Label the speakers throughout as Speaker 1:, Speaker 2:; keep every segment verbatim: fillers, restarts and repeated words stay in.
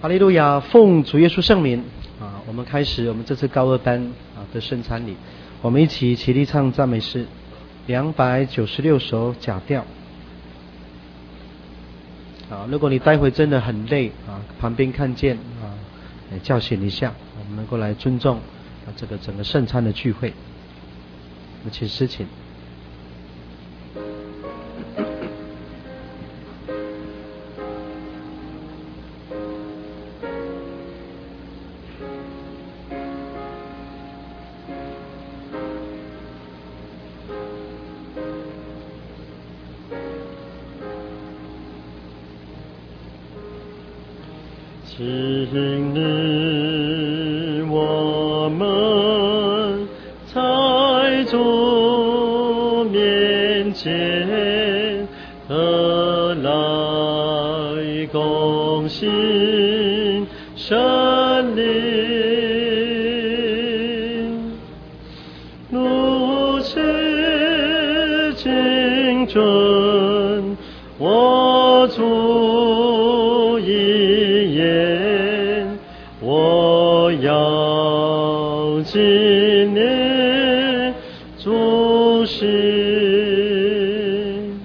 Speaker 1: 哈利路亚！奉主耶稣圣名啊，我们开始我们这次高二班啊的圣餐礼，我们一起起立唱赞美诗两百九十六首假调。啊，如果你待会真的很累啊，旁边看见啊，叫醒一下，我们能够来尊重啊这个整个圣餐的聚会。我们请诗请。
Speaker 2: 请你我们在主面前和来共行圣灵，如此精准我主一言，我要纪念主心，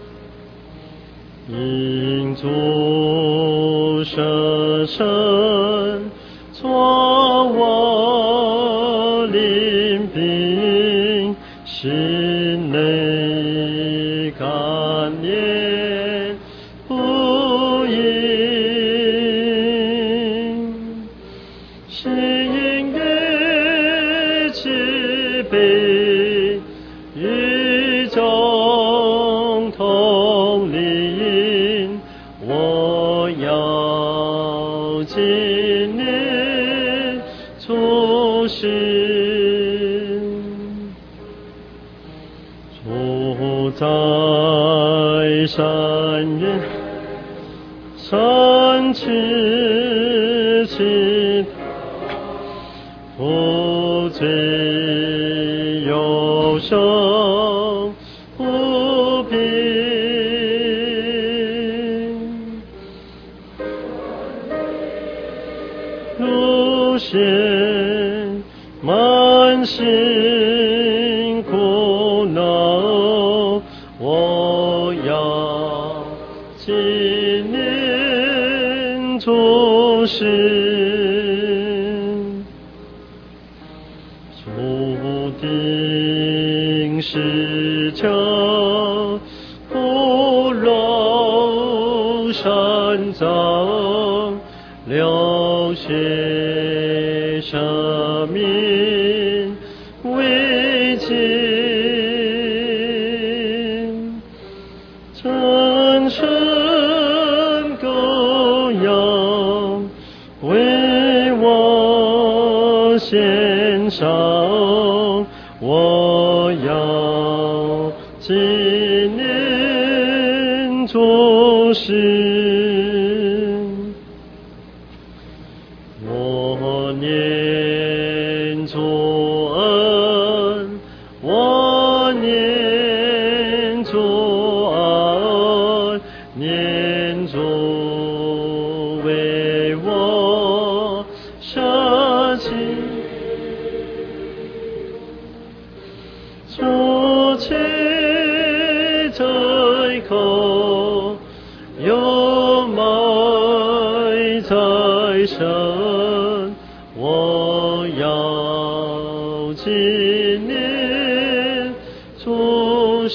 Speaker 2: 因主深深作我灵病，心内感念不已，心乐慈悲，与众同灵，我要纪念主心，主在山原山之起，不罪有生不平，如现满心苦恼，我要纪念主心，注定是救不落山岗，流血生命为尽，真神羔羊为我献上，我要纪念主心，我念主恩，我念主爱，念主为我舍弃，主切在口，有埋在身，我要纪念主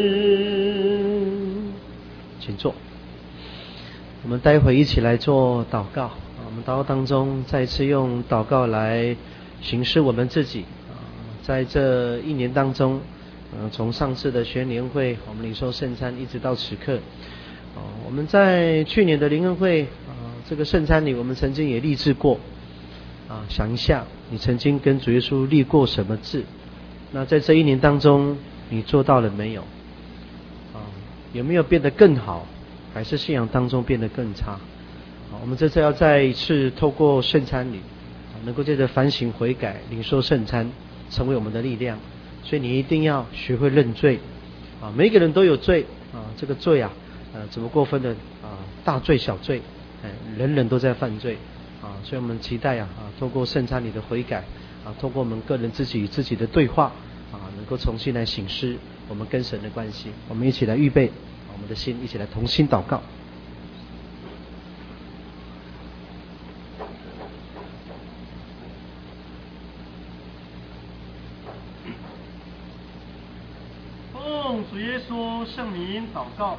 Speaker 2: 心。
Speaker 1: 请坐。我们待会一起来做祷告啊！我们祷告当中再次用祷告来行事我们自己啊！在这一年当中，呃，从上次的全年会，我们领受圣餐，一直到此刻，哦，我们在去年的灵恩会啊，这个圣餐里，我们曾经也立志过啊，想一下，你曾经跟主耶稣立过什么志？那在这一年当中，你做到了没有？啊，有没有变得更好？还是信仰当中变得更差？好，我们这次要再一次透过圣餐礼，能够借着反省悔改，领受圣餐，成为我们的力量。所以你一定要学会认罪啊！每一个人都有罪啊，这个罪啊，呃，怎么过分的啊？大罪小罪哎，人人都在犯罪啊，所以我们期待啊啊，透过圣餐礼的悔改啊，透过我们个人自己与自己的对话啊，能够重新来省思我们跟神的关系。我们一起来预备我们的心，一起来同心祷告。
Speaker 2: 奉主耶稣圣名祷告。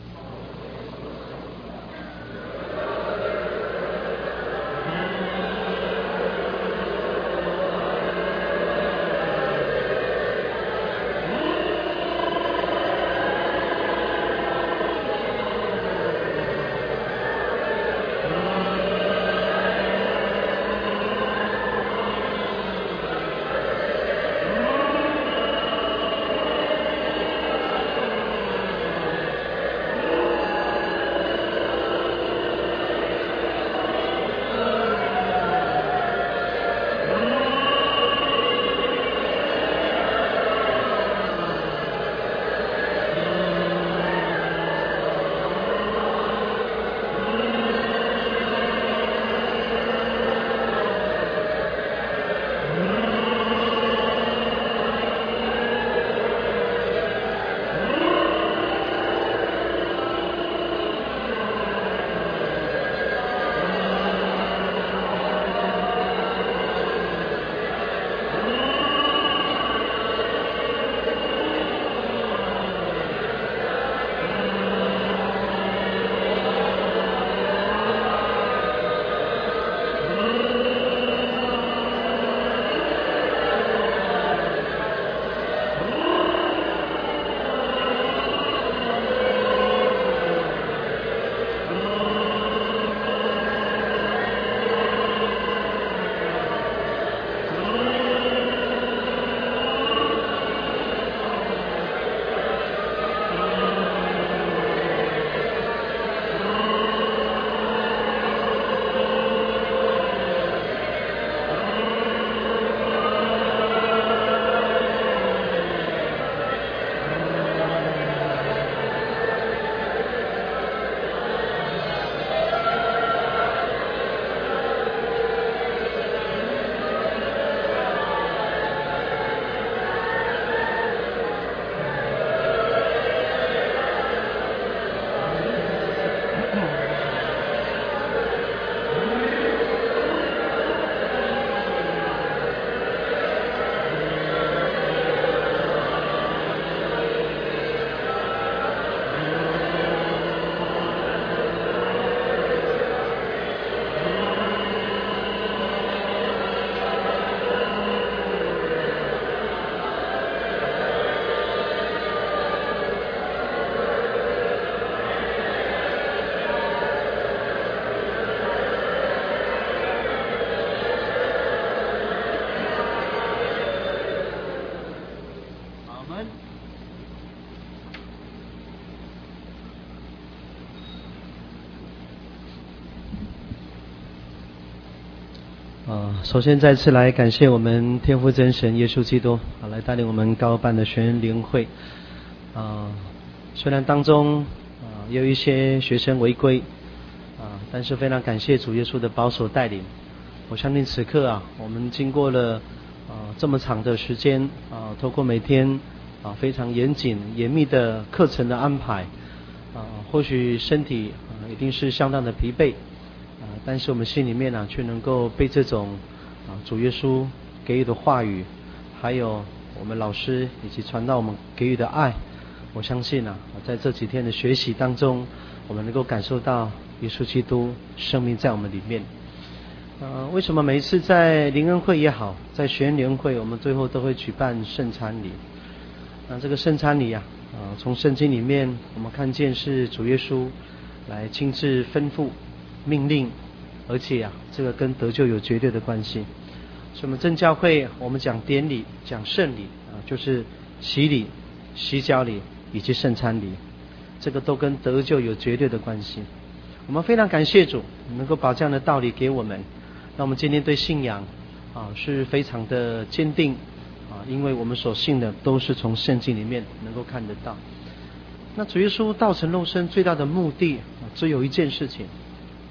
Speaker 1: 啊，首先再次来感谢我们天父真神耶稣基督啊，来带领我们高办的学员联会啊。虽然当中啊有一些学生违规啊，但是非常感谢主耶稣的保守带领。我相信此刻啊，我们经过了啊这么长的时间啊，透过每天啊非常严谨严密的课程的安排啊，或许身体啊一定是相当的疲惫。啊，但是我们心里面呢、啊，却能够被这种啊主耶稣给予的话语，还有我们老师以及传道我们给予的爱，我相信啊，在这几天的学习当中，我们能够感受到耶稣基督生命在我们里面。呃，为什么每一次在灵恩会也好，在学员联会，我们最后都会举办圣餐礼？那这个圣餐礼啊，啊，从圣经里面我们看见是主耶稣来亲自吩咐。命令，而且啊，这个跟得救有绝对的关系。所以我们正教会，我们讲典礼、讲圣礼啊，就是洗礼、洗脚礼以及圣餐礼，这个都跟得救有绝对的关系。我们非常感谢主，能够把这样的道理给我们，让我们今天对信仰啊是非常的坚定啊，因为我们所信的都是从圣经里面能够看得到。那主耶稣道成肉身最大的目的，啊，只有一件事情。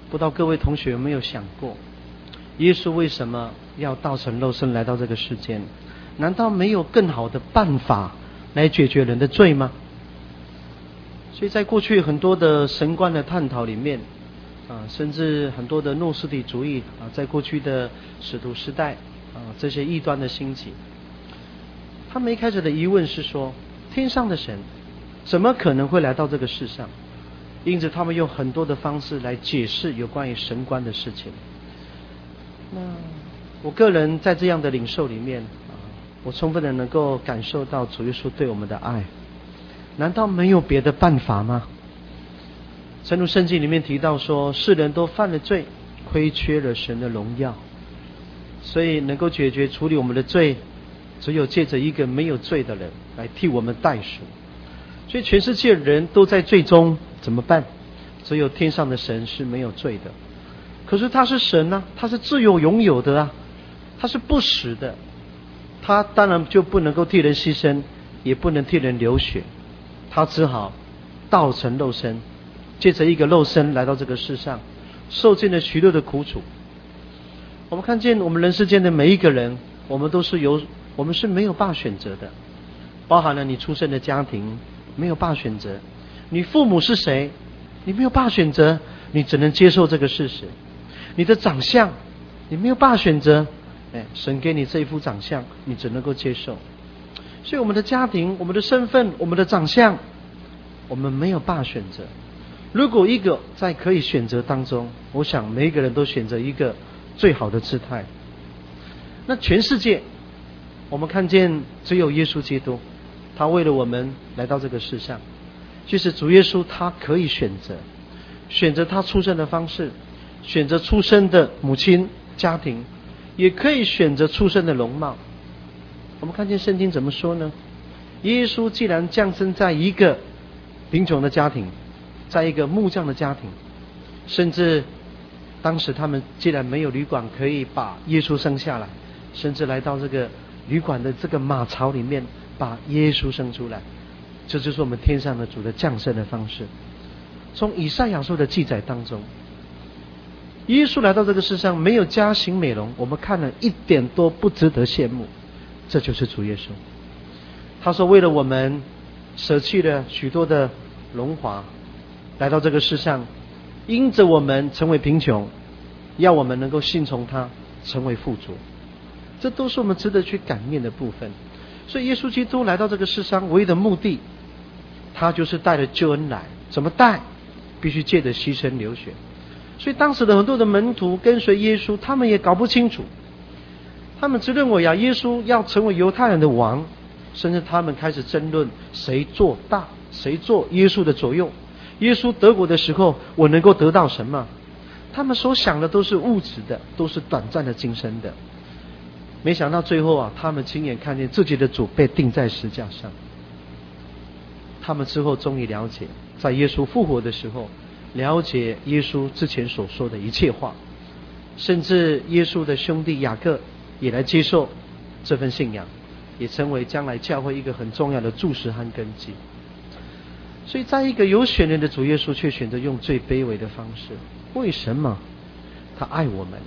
Speaker 1: 不知道各位同学有没有想过，耶稣为什么要道成肉身来到这个世间？难道没有更好的办法来解决人的罪吗？所以在过去很多的神观的探讨里面啊，甚至很多的诺斯底主义啊，在过去的使徒时代啊，这些异端的兴起，他们一开始的疑问是说，天上的神怎么可能会来到这个世上？因此他们用很多的方式来解释有关于神观的事情。那我个人在这样的领受里面啊，我充分的能够感受到主耶稣对我们的爱。难道没有别的办法吗？正如圣经里面提到说，世人都犯了罪，亏缺了神的荣耀，所以能够解决处理我们的罪，只有借着一个没有罪的人来替我们代赎。所以全世界人都在罪中，怎么办？只有天上的神是没有罪的。可是他是神啊，他是自由拥有的啊，他是不死的，他当然就不能够替人牺牲，也不能替人流血，他只好道成肉身，借着一个肉身来到这个世上，受尽了许多的苦楚。我们看见我们人世间的每一个人，我们都是有，我们是没有办法选择的，包含了你出生的家庭没有办法选择，你父母是谁你没有办法选择，你只能接受这个事实。你的长相你没有办法选择，哎，神给你这一副长相，你只能够接受。所以我们的家庭，我们的身份，我们的长相，我们没有办法选择。如果一个在可以选择当中，我想每一个人都选择一个最好的姿态。那全世界我们看见只有耶稣基督，他为了我们来到这个世上。就是主耶稣他可以选择选择他出生的方式，选择出生的母亲家庭，也可以选择出生的容貌。我们看见圣经怎么说呢？耶稣既然降生在一个贫穷的家庭，在一个木匠的家庭，甚至当时他们既然没有旅馆可以把耶稣生下来，甚至来到这个旅馆的这个马槽里面把耶稣生出来。这就是我们天上的主的降生的方式。从以赛亚书的记载当中，耶稣来到这个世上没有加型美容，我们看了一点都不值得羡慕。这就是主耶稣，他说为了我们舍弃了许多的荣华，来到这个世上，因着我们成为贫穷，要我们能够信从他成为富足。这都是我们值得去感念的部分。所以耶稣基督来到这个世上唯一的目的，他就是带着救恩来。怎么带？必须借着牺牲流血。所以当时的很多的门徒跟随耶稣，他们也搞不清楚，他们只认为啊，耶稣要成为犹太人的王，甚至他们开始争论谁做大，谁做耶稣的左右。耶稣得国的时候，我能够得到什么？他们所想的都是物质的，都是短暂的今生的。没想到最后啊，他们亲眼看见自己的主被钉在石架上。他们之后终于了解，在耶稣复活的时候，了解耶稣之前所说的一切话，甚至耶稣的兄弟雅各也来接受这份信仰，也成为将来教会一个很重要的柱石和根基。所以在一个有选人的主耶稣，却选择用最卑微的方式。为什么？他爱我们。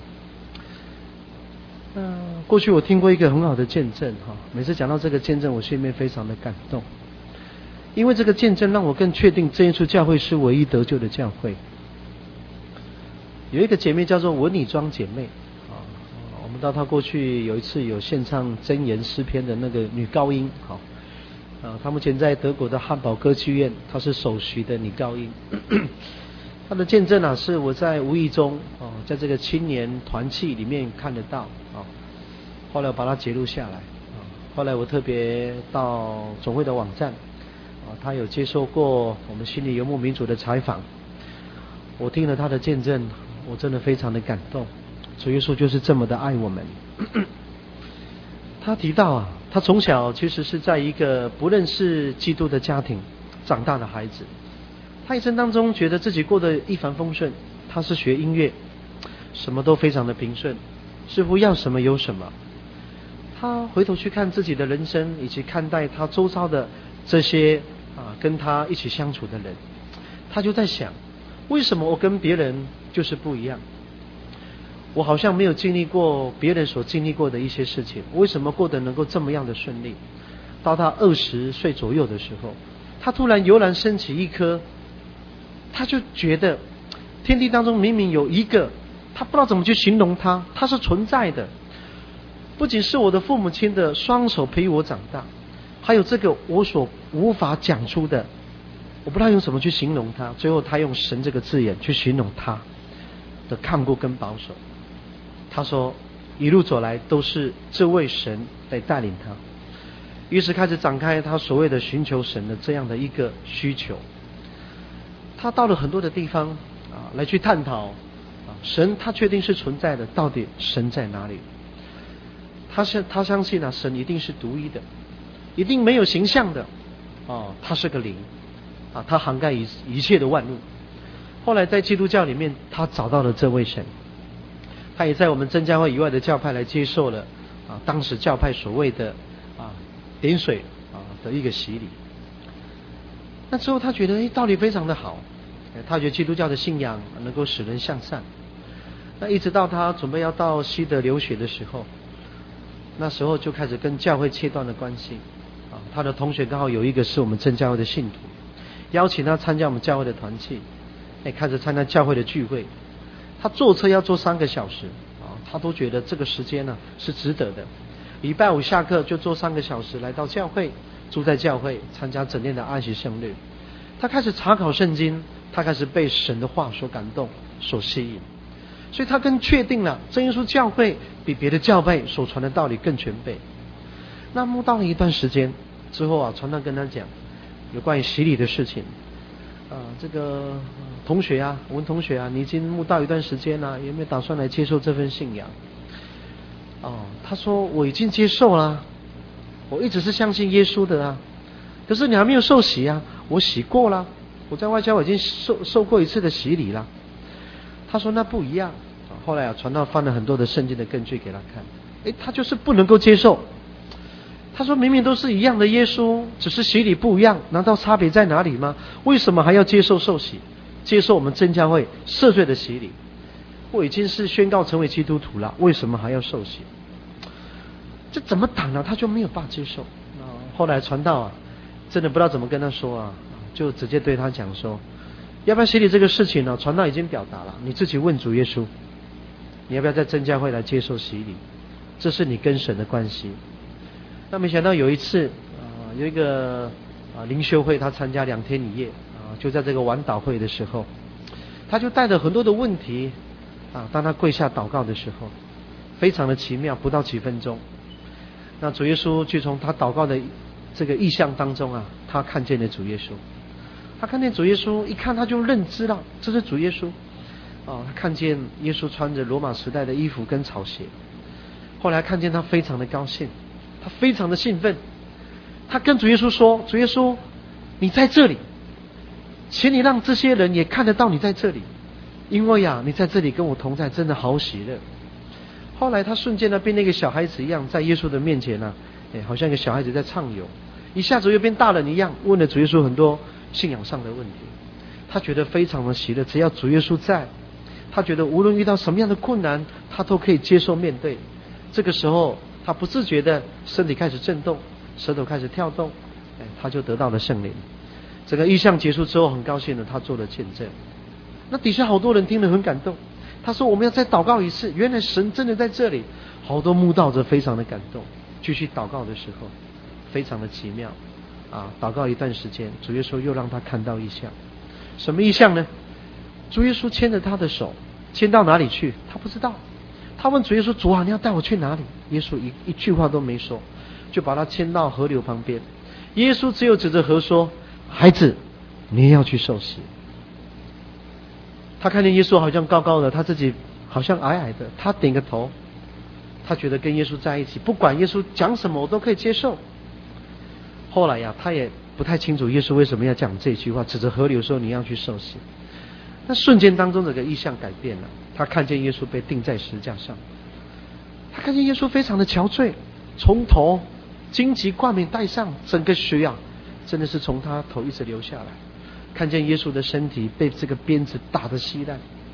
Speaker 1: 那过去我听过一个很好的见证哈，每次讲到这个见证，我心里面非常的感动，因为这个见证让我更确定这一处教会是唯一得救的教会。有一个姐妹叫做文理庄姐妹啊，我们知道她过去有一次有献唱箴言诗篇的那个女高音，好，啊，她目前在德国的汉堡歌剧院，她是首席的女高音。她的见证啊，是我在无意中哦，在这个青年团契里面看得到啊，后来我把它截录下来啊，后来我特别到总会的网站啊，他有接受过我们心里游牧民族的采访，我听了他的见证，我真的非常的感动。主耶稣就是这么的爱我们。他提到啊，他从小其实是在一个不认识基督的家庭长大的孩子。他一生当中觉得自己过得一帆风顺，他是学音乐，什么都非常的平顺，似乎要什么有什么。他回头去看自己的人生，以及看待他周遭的这些啊跟他一起相处的人，他就在想，为什么我跟别人就是不一样。我好像没有经历过别人所经历过的一些事情，为什么过得能够这么样的顺利？到他二十岁左右的时候，他突然油然升起一颗，他就觉得天地当中明明有一个，他不知道怎么去形容他，他是存在的，不仅是我的父母亲的双手培育我长大，还有这个我所无法讲出的，我不知道用什么去形容他，最后他用神这个字眼去形容他的看顾跟保守。他说一路走来都是这位神来带领他，于是开始展开他所谓的寻求神的这样的一个需求。他到了很多的地方啊，来去探讨啊，神他确定是存在的，到底神在哪里？他相他相信啊，神一定是独一的，一定没有形象的哦，他是个灵啊，他涵盖一一切的万物。后来在基督教里面，他找到了这位神。他也在我们真教会以外的教派来接受了啊，当时教派所谓的啊点水啊的一个洗礼。那之后他觉得哎道理非常的好，他觉得基督教的信仰能够使人向善。那一直到他准备要到西德留学的时候，那时候就开始跟教会切断了关系啊。他的同学刚好有一个是我们真教会的信徒，邀请他参加我们教会的团契，哎开始参加教会的聚会。他坐车要坐三个小时啊，他都觉得这个时间呢是值得的。礼拜五下课就坐三个小时来到教会，住在教会参加整天的安息圣日。他开始查考圣经，他开始被神的话所感动、所吸引，所以他更确定了真耶稣教会比别的教会所传的道理更全备。那么到了一段时间之后啊，传道跟他讲有关于洗礼的事情。啊，这个同学啊，我们同学啊，你已经慕道一段时间了，有没有打算来接受这份信仰？哦，他说我已经接受了，我一直是相信耶稣的啊，可是你还没有受洗啊，我洗过了，我在外教我已经受受过一次的洗礼了。他说那不一样。后来啊，传道翻了很多的圣经的根据给他看，诶，他就是不能够接受。他说明明都是一样的耶稣，只是洗礼不一样，难道差别在哪里吗？为什么还要接受受洗，接受我们真教会赦罪的洗礼？我已经是宣告成为基督徒了，为什么还要受洗？这怎么挡呢？他就没有办法接受。后来传道啊，真的不知道怎么跟他说啊，就直接对他讲说，要不要洗礼这个事情呢？传道已经表达了，你自己问主耶稣，你要不要在真教会来接受洗礼？这是你跟神的关系。那没想到有一次啊、呃，有一个啊、呃、灵修会，他参加两天一夜啊、呃，就在这个晚祷会的时候，他就带着很多的问题啊，当他跪下祷告的时候，非常的奇妙，不到几分钟，那主耶稣就从他祷告的这个意象当中啊，他看见了主耶稣，他看见主耶稣，一看他就认知到这是主耶稣啊，他看见耶稣穿着罗马时代的衣服跟草鞋，后来看见他非常的高兴。他非常的兴奋，他跟主耶稣说，主耶稣你在这里，请你让这些人也看得到你在这里，因为呀、啊、你在这里跟我同在，真的好喜乐。后来他瞬间呢变那个小孩子一样，在耶稣的面前呢、啊，好像一个小孩子在畅游，一下子又变大人一样，问了主耶稣很多信仰上的问题。他觉得非常的喜乐，只要主耶稣在，他觉得无论遇到什么样的困难，他都可以接受面对。这个时候他不自觉的身体开始震动，舌头开始跳动，哎，他就得到了圣灵。整个异象结束之后，很高兴的他做了见证。那底下好多人听了很感动，他说我们要再祷告一次，原来神真的在这里。好多慕道者非常的感动，继续祷告的时候非常的奇妙啊！祷告一段时间，主耶稣又让他看到异象。什么异象呢？主耶稣牵着他的手，牵到哪里去他不知道。他问主耶稣，主啊，你要带我去哪里？耶稣一一句话都没说，就把他牵到河流旁边。耶稣只有指着河说，孩子，你也要去受洗。他看见耶稣好像高高的，他自己好像矮矮的，他点个头，他觉得跟耶稣在一起，不管耶稣讲什么我都可以接受。后来呀，他也不太清楚耶稣为什么要讲这句话，指着河流说你要去受洗。那瞬间当中，这个意象改变了。他看见耶稣被钉在十字架上，他看见耶稣非常的憔悴，从头荆棘冠冕戴上，整个血啊，真的是从他头一直流下来。看见耶稣的身体被这个鞭子打得稀烂，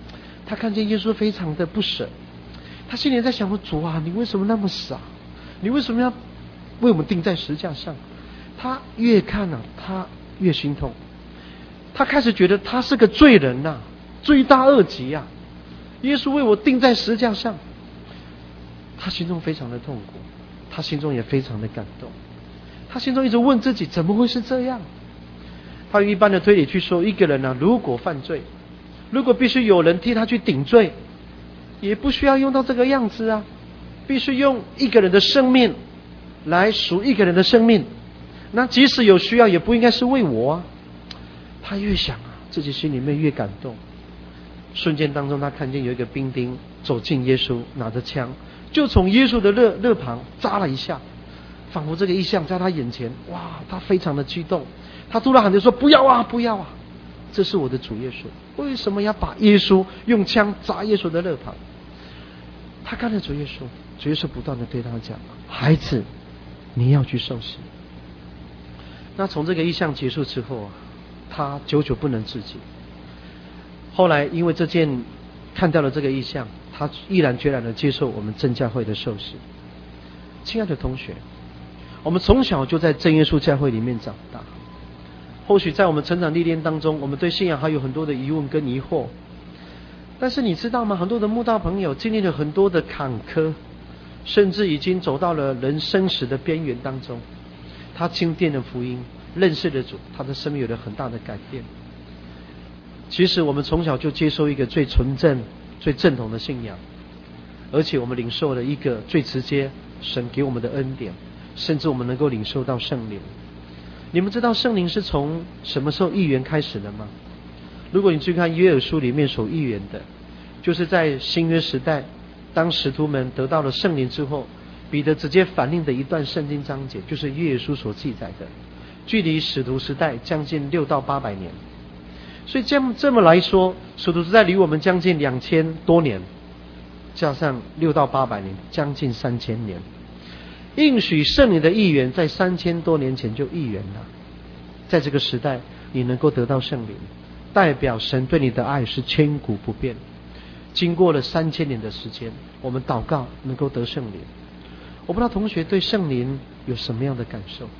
Speaker 1: 他看见耶稣非常的不舍，他心里在想说：主啊，你为什么那么傻？你为什么要为我们钉在石架上？他越看啊，他越心痛。他开始觉得他是个罪人呐、啊，罪大恶极啊！耶稣为我钉在石架上，他心中非常的痛苦，他心中也非常的感动。他心中一直问自己：怎么会是这样？他用一般的推理去说，一个人呢、啊，如果犯罪，如果必须有人替他去顶罪，也不需要用到这个样子啊！必须用一个人的生命来赎一个人的生命，那即使有需要，也不应该是为我啊！他越想啊，自己心里面越感动。瞬间当中，他看见有一个兵丁走近耶稣，拿着枪，就从耶稣的肋肋旁扎了一下，仿佛这个异象在他眼前。哇，他非常的激动，他突然喊着说：不要啊，不要啊！这是我的主耶稣，为什么要把耶稣用枪扎耶稣的肋旁？他看着主耶稣，主耶稣不断的对他讲：孩子，你要去受洗。那从这个异象结束之后啊，他久久不能自己。后来因为这件看到了这个异象，他毅然决然的接受我们正教会的受洗。亲爱的同学，我们从小就在真耶稣教会里面长大，或许在我们成长历练当中，我们对信仰还有很多的疑问跟疑惑。但是你知道吗？很多的慕道朋友经历了很多的坎坷，甚至已经走到了人生死的边缘当中。他听见了福音，认识了主，他的生命有了很大的改变。其实我们从小就接受一个最纯正、最正统的信仰，而且我们领受了一个最直接神给我们的恩典，甚至我们能够领受到圣灵。你们知道圣灵是从什么时候预言开始的吗？如果你去看约珥书里面所预言的，就是在新约时代，当使徒们得到了圣灵之后，彼得直接反映的一段圣经章节，就是约珥书所记载的，距离使徒时代将近六到八百年。所以这么这么来说，使徒时代离我们将近两千多年，加上六到八百年，将近三千年。应许圣灵的预言在三千多年前就预言了，在这个时代你能够得到圣灵，代表神对你的爱是千古不变。经过了三千年的时间，我们祷告能够得圣灵。我不知道同学对圣灵有什么样的感受？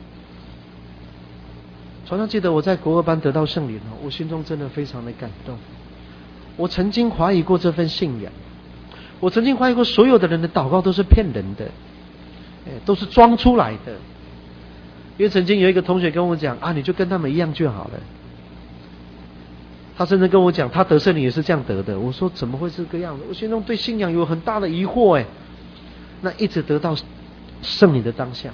Speaker 1: 常常记得我在国二班得到圣灵，我心中真的非常的感动。我曾经怀疑过这份信仰，我曾经怀疑过所有的人的祷告都是骗人的，都是装出来的。因为曾经有一个同学跟我讲啊，你就跟他们一样就好了。他甚至跟我讲，他得圣灵也是这样得的。我说怎么会是这个样子？我心中对信仰有很大的疑惑哎。那一直得到圣灵的当下，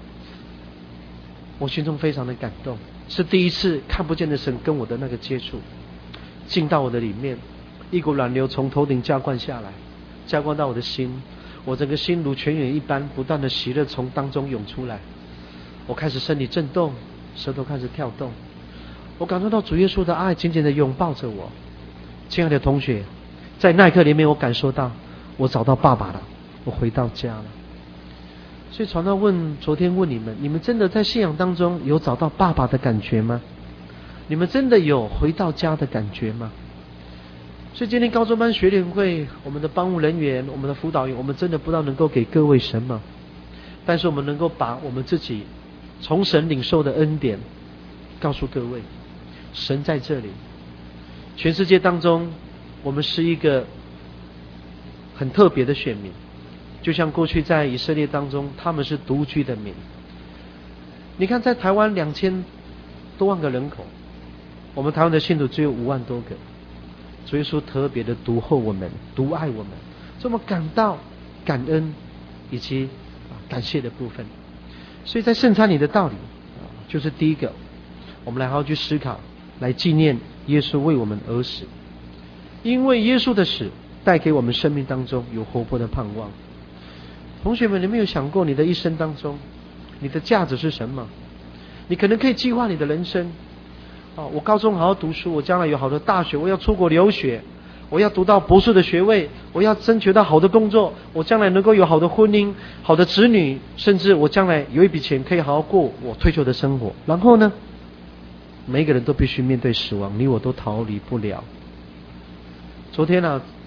Speaker 1: 我心中非常的感动，是第一次看不见的神跟我的那个接触，进到我的里面，一股暖流从头顶浇灌下来，浇灌到我的心，我整个心如泉源一般，不断的喜乐从当中涌出来。我开始身体震动，舌头开始跳动，我感受到主耶稣的爱紧紧的拥抱着我。亲爱的同学，在那一刻里面，我感受到我找到爸爸了，我回到家了。所以传道问，昨天问你们，你们真的在信仰当中有找到爸爸的感觉吗？你们真的有回到家的感觉吗？所以今天高中班学联会，我们的帮务人员，我们的辅导员，我们真的不知道能够给各位什么，但是我们能够把我们自己从神领受的恩典告诉各位，神在这里。全世界当中，我们是一个很特别的选民，就像过去在以色列当中，他们是独居的民。你看在台湾两千多万个人口，我们台湾的信徒只有五万多个，所以说特别的独厚我们，独爱我们，这么感到感恩以及感谢的部分。所以在圣餐里的道理，就是第一个，我们来好好去思考，来纪念耶稣为我们而死，因为耶稣的死带给我们生命当中有活泼的盼望。同学们，你没有想过你的一生当中，你的价值是什么？你可能可以计划你的人生，哦，我高中好好读书，我将来有好的大学，我要出国留学，我要读到博士的学位，我要争取到好的工作，我将来能够有好的婚姻，好的子女，甚至我将来有一笔钱可以好好过我退休的生活。然后呢，每一个人都必须面对死亡，你我都逃离不了。昨天啊，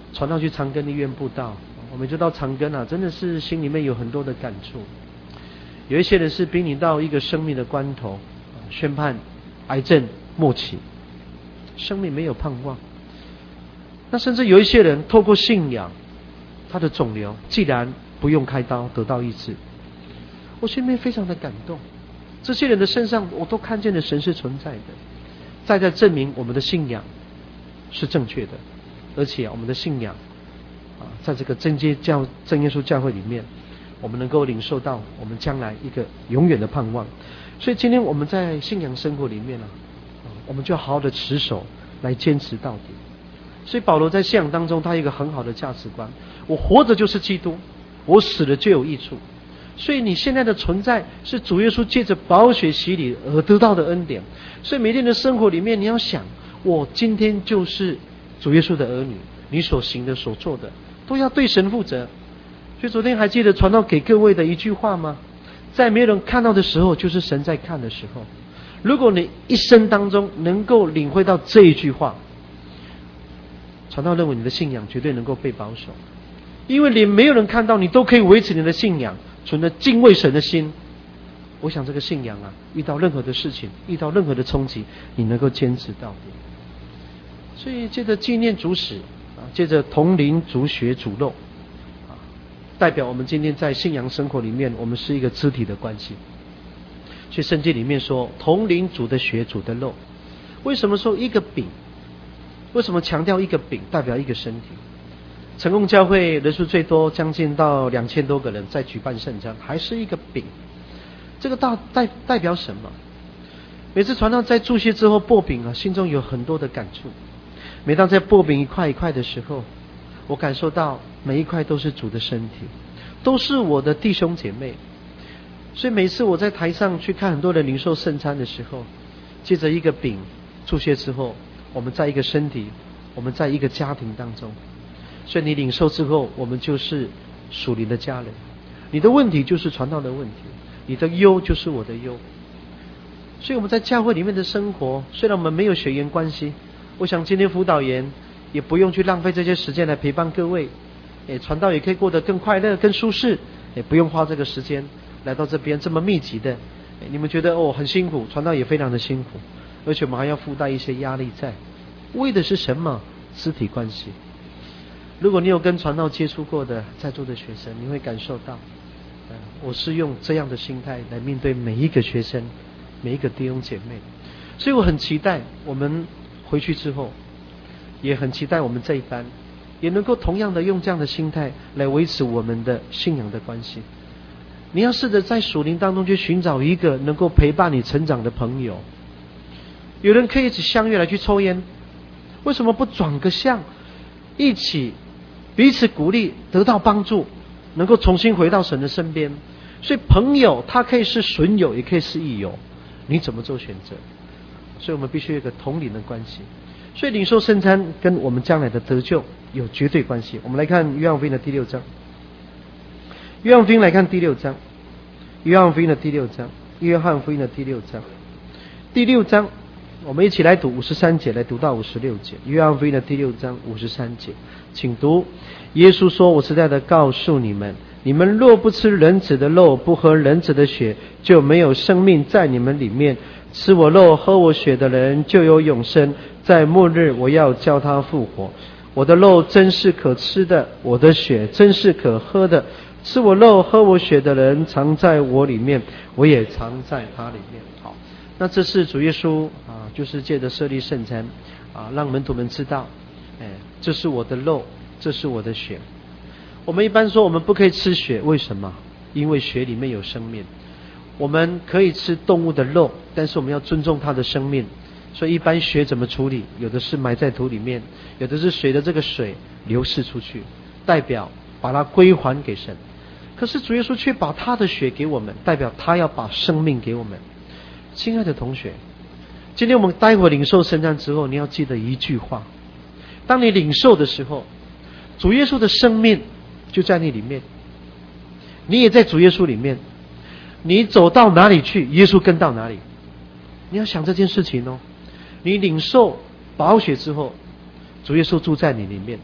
Speaker 1: 传道去长庚医院布道，我们就到长庚啊，真的是心里面有很多的感触。有一些人是濒临到一个生命的关头，宣判癌症末期，生命没有盼望。那甚至有一些人透过信仰，他的肿瘤既然不用开刀得到医治，我心里面非常的感动。这些人的身上我都看见了神是存在的，再在证明我们的信仰是正确的，而且我们的信仰啊，在这个真耶教真耶稣教会里面，我们能够领受到我们将来一个永远的盼望。所以今天我们在信仰生活里面啊，我们就要好好的持守来坚持到底。所以保罗在信仰当中，他有一个很好的价值观：我活着就是基督，我死了就有益处。所以你现在的存在是主耶稣借着宝血洗礼而得到的恩典。所以每天的生活里面，你要想，我今天就是主耶稣的儿女，你所行的所做的都要对神负责。所以昨天还记得传道给各位的一句话吗？在没有人看到的时候，就是神在看的时候。如果你一生当中能够领会到这一句话，传道认为你的信仰绝对能够被保守，因为连没有人看到你都可以维持你的信仰，存着敬畏神的心。我想这个信仰啊，遇到任何的事情，遇到任何的冲击，你能够坚持到底。所以借着纪念主死啊，借着同灵主血主肉啊，代表我们今天在信仰生活里面，我们是一个肢体的关系。所以圣经里面说同灵主的血主的肉。为什么说一个饼？为什么强调一个饼代表一个身体？成功教会人数最多，将近到两千多个人在举办圣餐，还是一个饼。这个代代代表什么？每次传道在祝谢之后擘饼啊，心中有很多的感触。每当在擘饼一块一块的时候，我感受到每一块都是主的身体，都是我的弟兄姐妹。所以每次我在台上去看很多人领受圣餐的时候，借着一个饼祝谢之后，我们在一个身体，我们在一个家庭当中。所以你领受之后，我们就是属灵的家人。你的问题就是传道的问题，你的忧就是我的忧。所以我们在教会里面的生活，虽然我们没有血缘关系，我想今天辅导员也不用去浪费这些时间来陪伴各位，诶，传道也可以过得更快乐更舒适，也不用花这个时间来到这边这么密集的。你们觉得哦很辛苦，传道也非常的辛苦，而且我们还要附带一些压力在，为的是什么？肢体关系。如果你有跟传道接触过的在座的学生，你会感受到、呃、我是用这样的心态来面对每一个学生，每一个弟兄姐妹。所以我很期待我们回去之后，也很期待我们这一班也能够同样的用这样的心态来维持我们的信仰的关系。你要试着在属灵当中去寻找一个能够陪伴你成长的朋友。有人可以一起相约来去抽烟，为什么不转个向，一起彼此鼓励，得到帮助，能够重新回到神的身边。所以朋友他可以是损友，也可以是益友，你怎么做选择？所以我们必须有一个同灵的关系。所以领受圣餐跟我们将来的得救有绝对关系。我们来看约翰福音的第六章，约翰福音来看第六章，约翰福音的第六章，约翰福音的第六章，第六章我们一起来读五十三节，来读到五十六节。约翰福音的第六章五十三节，请读。耶稣说：我实在的告诉你们，你们若不吃人子的肉，不喝人子的血，就没有生命在你们里面。吃我肉喝我血的人就有永生，在末日我要叫他复活。我的肉真是可吃的，我的血真是可喝的。吃我肉喝我血的人藏在我里面，我也藏在他里面。好，那这是主耶稣啊，就是借着设立圣餐啊，让门徒们知道，哎，这是我的肉，这是我的血。我们一般说我们不可以吃血，为什么？因为血里面有生命。我们可以吃动物的肉，但是我们要尊重它的生命。所以一般血怎么处理？有的是埋在土里面，有的是随着这个水流逝出去，代表把它归还给神。可是主耶稣却把他的血给我们，代表他要把生命给我们。亲爱的同学，今天我们待会领受圣餐之后，你要记得一句话：当你领受的时候，主耶稣的生命就在你里面，你也在主耶稣里面。你走到哪里去，耶稣跟到哪里。你要想这件事情哦。你领受宝血之后，主耶稣住在你里面，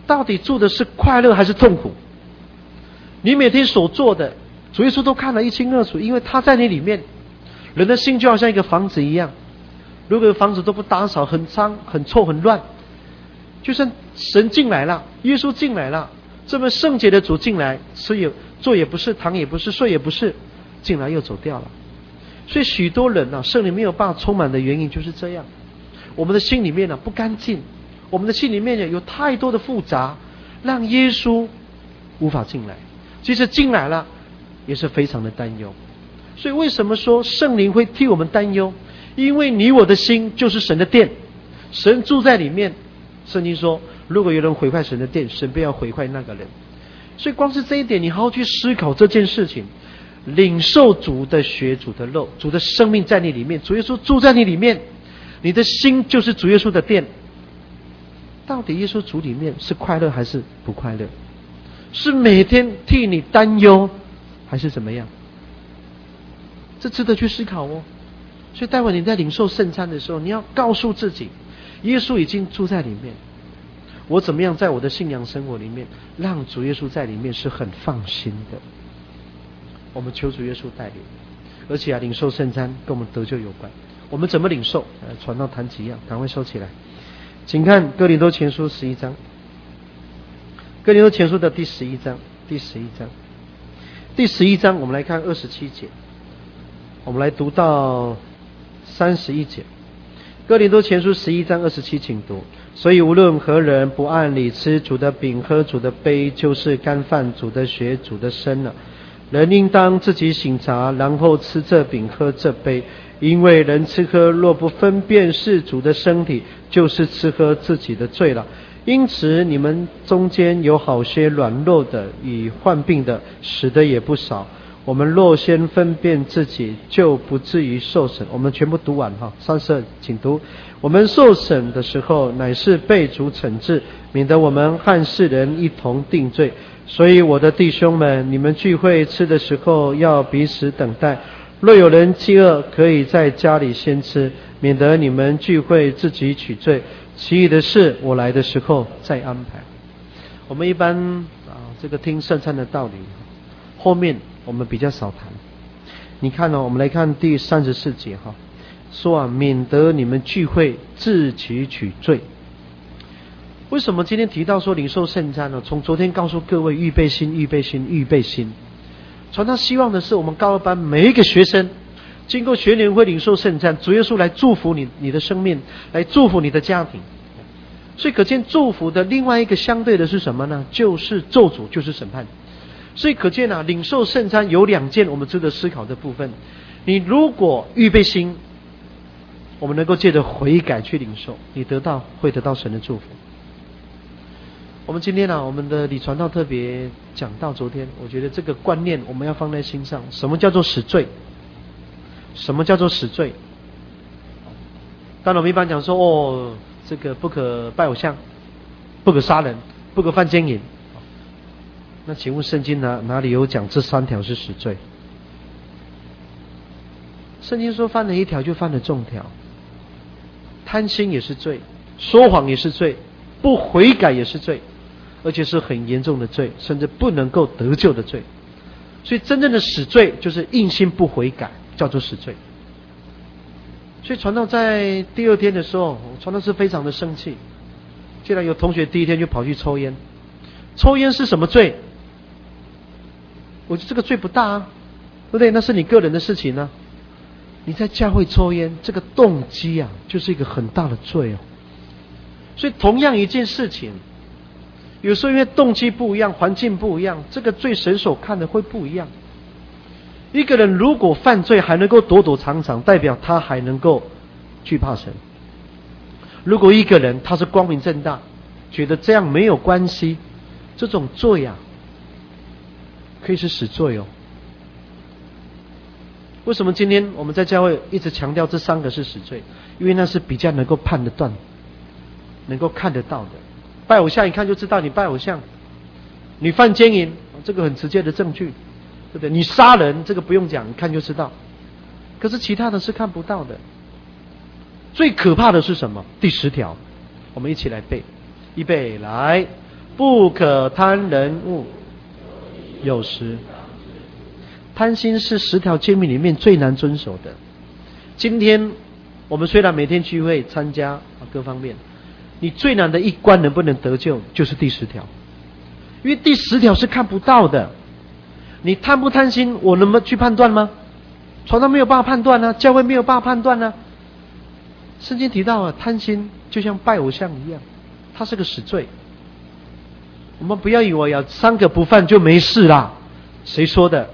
Speaker 1: 到底住的是快乐还是痛苦？你每天所做的，主耶稣都看得一清二楚，因为他在你里面。人的心就好像一个房子一样，如果房子都不打扫，很脏、很臭、很乱，就算神进来了，耶稣进来了，这么圣洁的主进来，吃也坐也不是，躺也不是，睡也不是，进来又走掉了。所以许多人啊，圣灵没有办法充满的原因就是这样。我们的心里面呢、啊、不干净，我们的心里面有太多的复杂，让耶稣无法进来。即使进来了，也是非常的担忧。所以为什么说圣灵会替我们担忧？因为你我的心就是神的殿，神住在里面。圣经说，如果有人毁坏神的殿，神不要毁坏那个人。所以光是这一点，你好好去思考这件事情。领受主的血、主的肉、主的生命在你里面，主耶稣住在你里面，你的心就是主耶稣的殿。到底耶稣主里面是快乐还是不快乐？是每天替你担忧，还是怎么样？这值得去思考哦。所以待会你在领受圣餐的时候，你要告诉自己，耶稣已经住在里面，我怎么样在我的信仰生活里面让主耶稣在里面是很放心的。我们求主耶稣带领，而且啊，领受圣餐跟我们得救有关。我们怎么领受？呃，传道弹几样，赶快收起来。请看哥林多前书十一章，哥林多前书的第十一章，第十一章，第十一章，我们来看二十七节，我们来读到三十一节。哥林多前书十一章二十七，请读。所以无论何人不按理吃主的饼，喝主的杯，就是干犯主的血、主的身了。人应当自己省察，然后吃这饼，喝这杯。因为人吃喝若不分辨是主的身体，就是吃喝自己的罪了。因此你们中间有好些软弱的与患病的，死的也不少。我们若先分辨自己，就不至于受审。我们全部读完哈，三十二，请读。我们受审的时候，乃是被主惩治，免得我们和世人一同定罪。所以我的弟兄们，你们聚会吃的时候，要彼此等待。若有人饥饿，可以在家里先吃，免得你们聚会自己取罪。其余的事，我来的时候再安排。我们一般啊，这个听圣餐的道理，后面我们比较少谈。你看哦，我们来看第三十四节哈，说啊，免得你们聚会自己取罪。为什么今天提到说领受圣餐呢？从昨天告诉各位预备心，预备心，预备心。传道希望的是我们高二班每一个学生经过学年会领受圣餐，主耶稣来祝福你你的生命，来祝福你的家庭。所以可见祝福的另外一个相对的是什么呢？就是咒诅，就是审判。所以可见啊，领受圣餐有两件我们值得思考的部分。你如果预备心，我们能够借着悔改去领受，你得到会得到神的祝福。我们今天啊，我们的李传道特别讲到昨天，我觉得这个观念我们要放在心上。什么叫做死罪？什么叫做死罪？当然我们一般讲说，哦，这个不可拜偶像，不可杀人，不可犯奸淫。那请问圣经哪哪里有讲这三条是死罪？圣经说犯了一条就犯了众条，贪心也是罪，说谎也是罪，不悔改也是罪，而且是很严重的罪，甚至不能够得救的罪。所以真正的死罪就是硬心不悔改，叫做死罪。所以传道在第二天的时候，传道是非常的生气。既然有同学第一天就跑去抽烟，抽烟是什么罪？我觉得这个罪不大啊，对不对？那是你个人的事情呢、啊。你在教会抽烟，这个动机啊，就是一个很大的罪哦。所以同样一件事情，有时候因为动机不一样，环境不一样，这个罪神所看的会不一样。一个人如果犯罪还能够躲躲藏藏，代表他还能够惧怕神。如果一个人他是光明正大，觉得这样没有关系，这种罪啊，可以是死罪哦。为什么今天我们在教会一直强调这三个是死罪？因为那是比较能够判得断，能够看得到的。拜偶像一看就知道你拜偶像，你犯奸淫，这个很直接的证据，对不对？你杀人，这个不用讲，你看就知道。可是其他的是看不到的。最可怕的是什么？第十条，我们一起来背，预备来。 不可贪人物有时。贪心是十条诫命里面最难遵守的。今天我们虽然每天聚会参加各方面，你最难的一关能不能得救，就是第十条。因为第十条是看不到的。你贪不贪心，我能不能去判断吗？传道没有办法判断啊，教会没有办法判断啊。圣经提到啊，贪心就像拜偶像一样，它是个死罪。我们不要以为啊，三个不犯就没事啦。谁说的？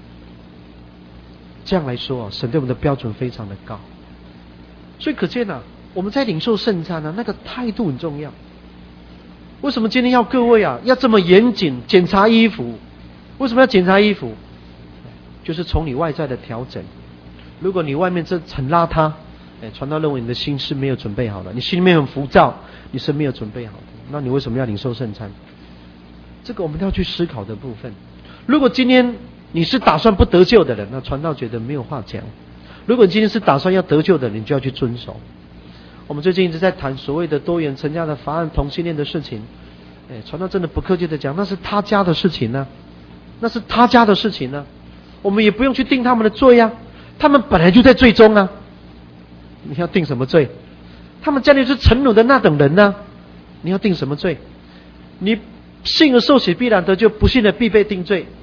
Speaker 1: 这样来说啊，神对我们的标准非常的高。所以可见啊，我们在领受圣餐啊，那个态度很重要。为什么今天要各位啊，要这么严谨检查衣服？为什么要检查衣服？就是从你外在的调整。如果你外面这很邋遢，哎，传道认为你的心是没有准备好的，你心里面很浮躁，你是没有准备好的，那你为什么要领受圣餐？这个我们都要去思考的部分。如果今天你是打算不得救的人，那传道觉得没有话讲。如果你今天是打算要得救的人，你就要去遵守。我们最近一直在谈所谓的多元成家的法案、同性恋的事情。哎，传道真的不客气的讲，那是他家的事情呢、啊，那是他家的事情呢、啊，我们也不用去定他们的罪啊，他们本来就在罪中啊。你要定什么罪？他们家里是臣奴的那等人呢、啊，你要定什么罪？你信而受洗必然得救，不信的必被定罪。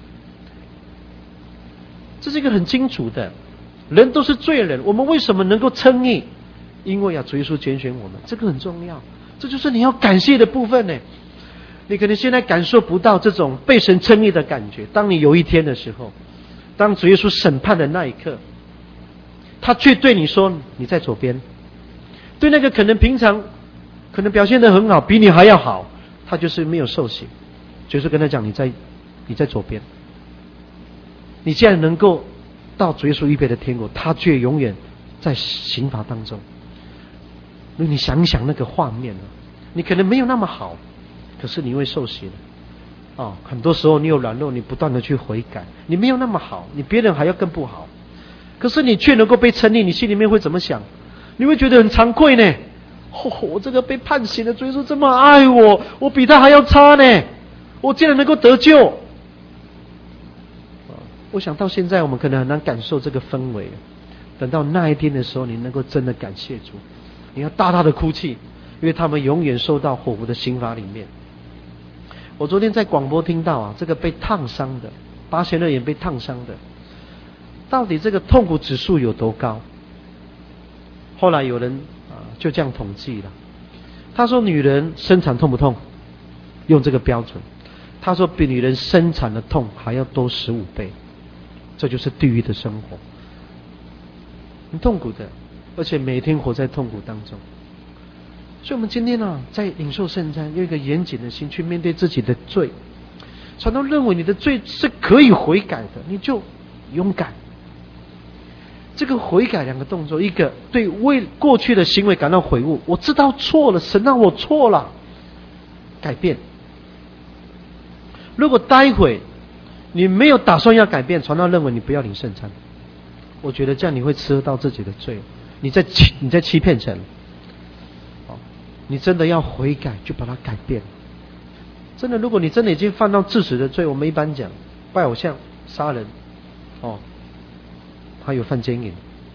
Speaker 1: 这是一个很清楚的，人都是罪人，我们为什么能够称义？因为啊，主耶稣拣选我们，这个很重要。这就是你要感谢的部分呢。你可能现在感受不到这种被神称义的感觉，当你有一天的时候，当主耶稣审判的那一刻，他却对你说你在左边。对那个可能平常可能表现得很好，比你还要好，他就是没有受洗，主耶稣跟他讲你在你在左边。你既然能够到主耶稣预备的天国，他却永远在刑罚当中。你想一想那个画面啊，你可能没有那么好，可是你会受洗的。哦，很多时候你有软弱，你不断的去悔改，你没有那么好，你别人还要更不好，可是你却能够被称义，你心里面会怎么想？你会觉得很惭愧呢。哦，我这个被判刑的主耶稣这么爱我，我比他还要差呢，我竟然能够得救。我想到现在我们可能很难感受这个氛围，等到那一天的时候，你能够真的感谢主，你要大大的哭泣，因为他们永远受到火湖的刑罚里面。我昨天在广播听到啊，这个被烫伤的八仙乐园被烫伤的，到底这个痛苦指数有多高？后来有人啊就这样统计了，他说女人生产痛不痛？用这个标准，他说比女人生产的痛还要多十五倍。这就是地狱的生活，很痛苦的，而且每天活在痛苦当中。所以我们今天啊，在领受圣餐，用一个严谨的心去面对自己的罪。传道认为你的罪是可以悔改的，你就勇敢。这个悔改两个动作，一个对为过去的行为感到悔悟，我知道错了，神让我错了，改变。如果待会你没有打算要改变，传道认为你不要领圣餐，我觉得这样你会吃到自己的罪，你在欺你在欺骗神。哦，你真的要悔改，就把它改变。真的，如果你真的已经犯到致死的罪，我们一般讲拜偶像、杀人，哦，还有犯奸淫，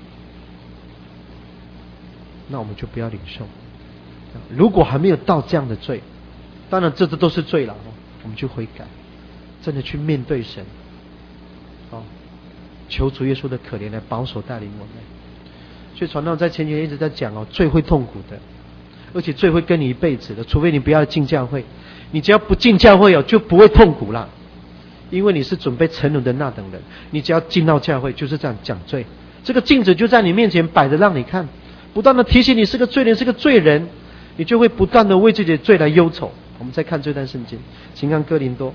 Speaker 1: 那我们就不要领受。如果还没有到这样的罪，当然这这都是罪了，我们去悔改。真的去面对神，哦，求主耶稣的可怜来保守带领我们。所以传道在前几天一直在讲哦，罪会痛苦的，而且罪会跟你一辈子的，除非你不要进教会。你只要不进教会哦，就不会痛苦了，因为你是准备成人的那等人。你只要进到教会，就是这样讲罪，这个镜子就在你面前摆着让你看，不断的提醒你是个罪人，是个罪人，你就会不断的为自己的罪来忧愁。我们再看这段圣经，请看哥林多。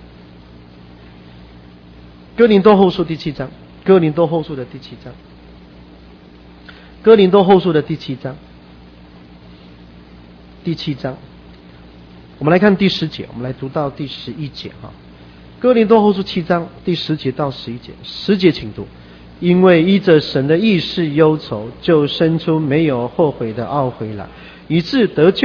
Speaker 1: 哥林多后书第七章，哥林多后书的第七章，哥林多后书的第七章，第七章，我们来看第十节，我们来读到第十一节哈。哥林多后书七章第十节到十一节，十节请读。因为依着神的意识忧愁，就生出没有后悔的懊悔来，以致得救，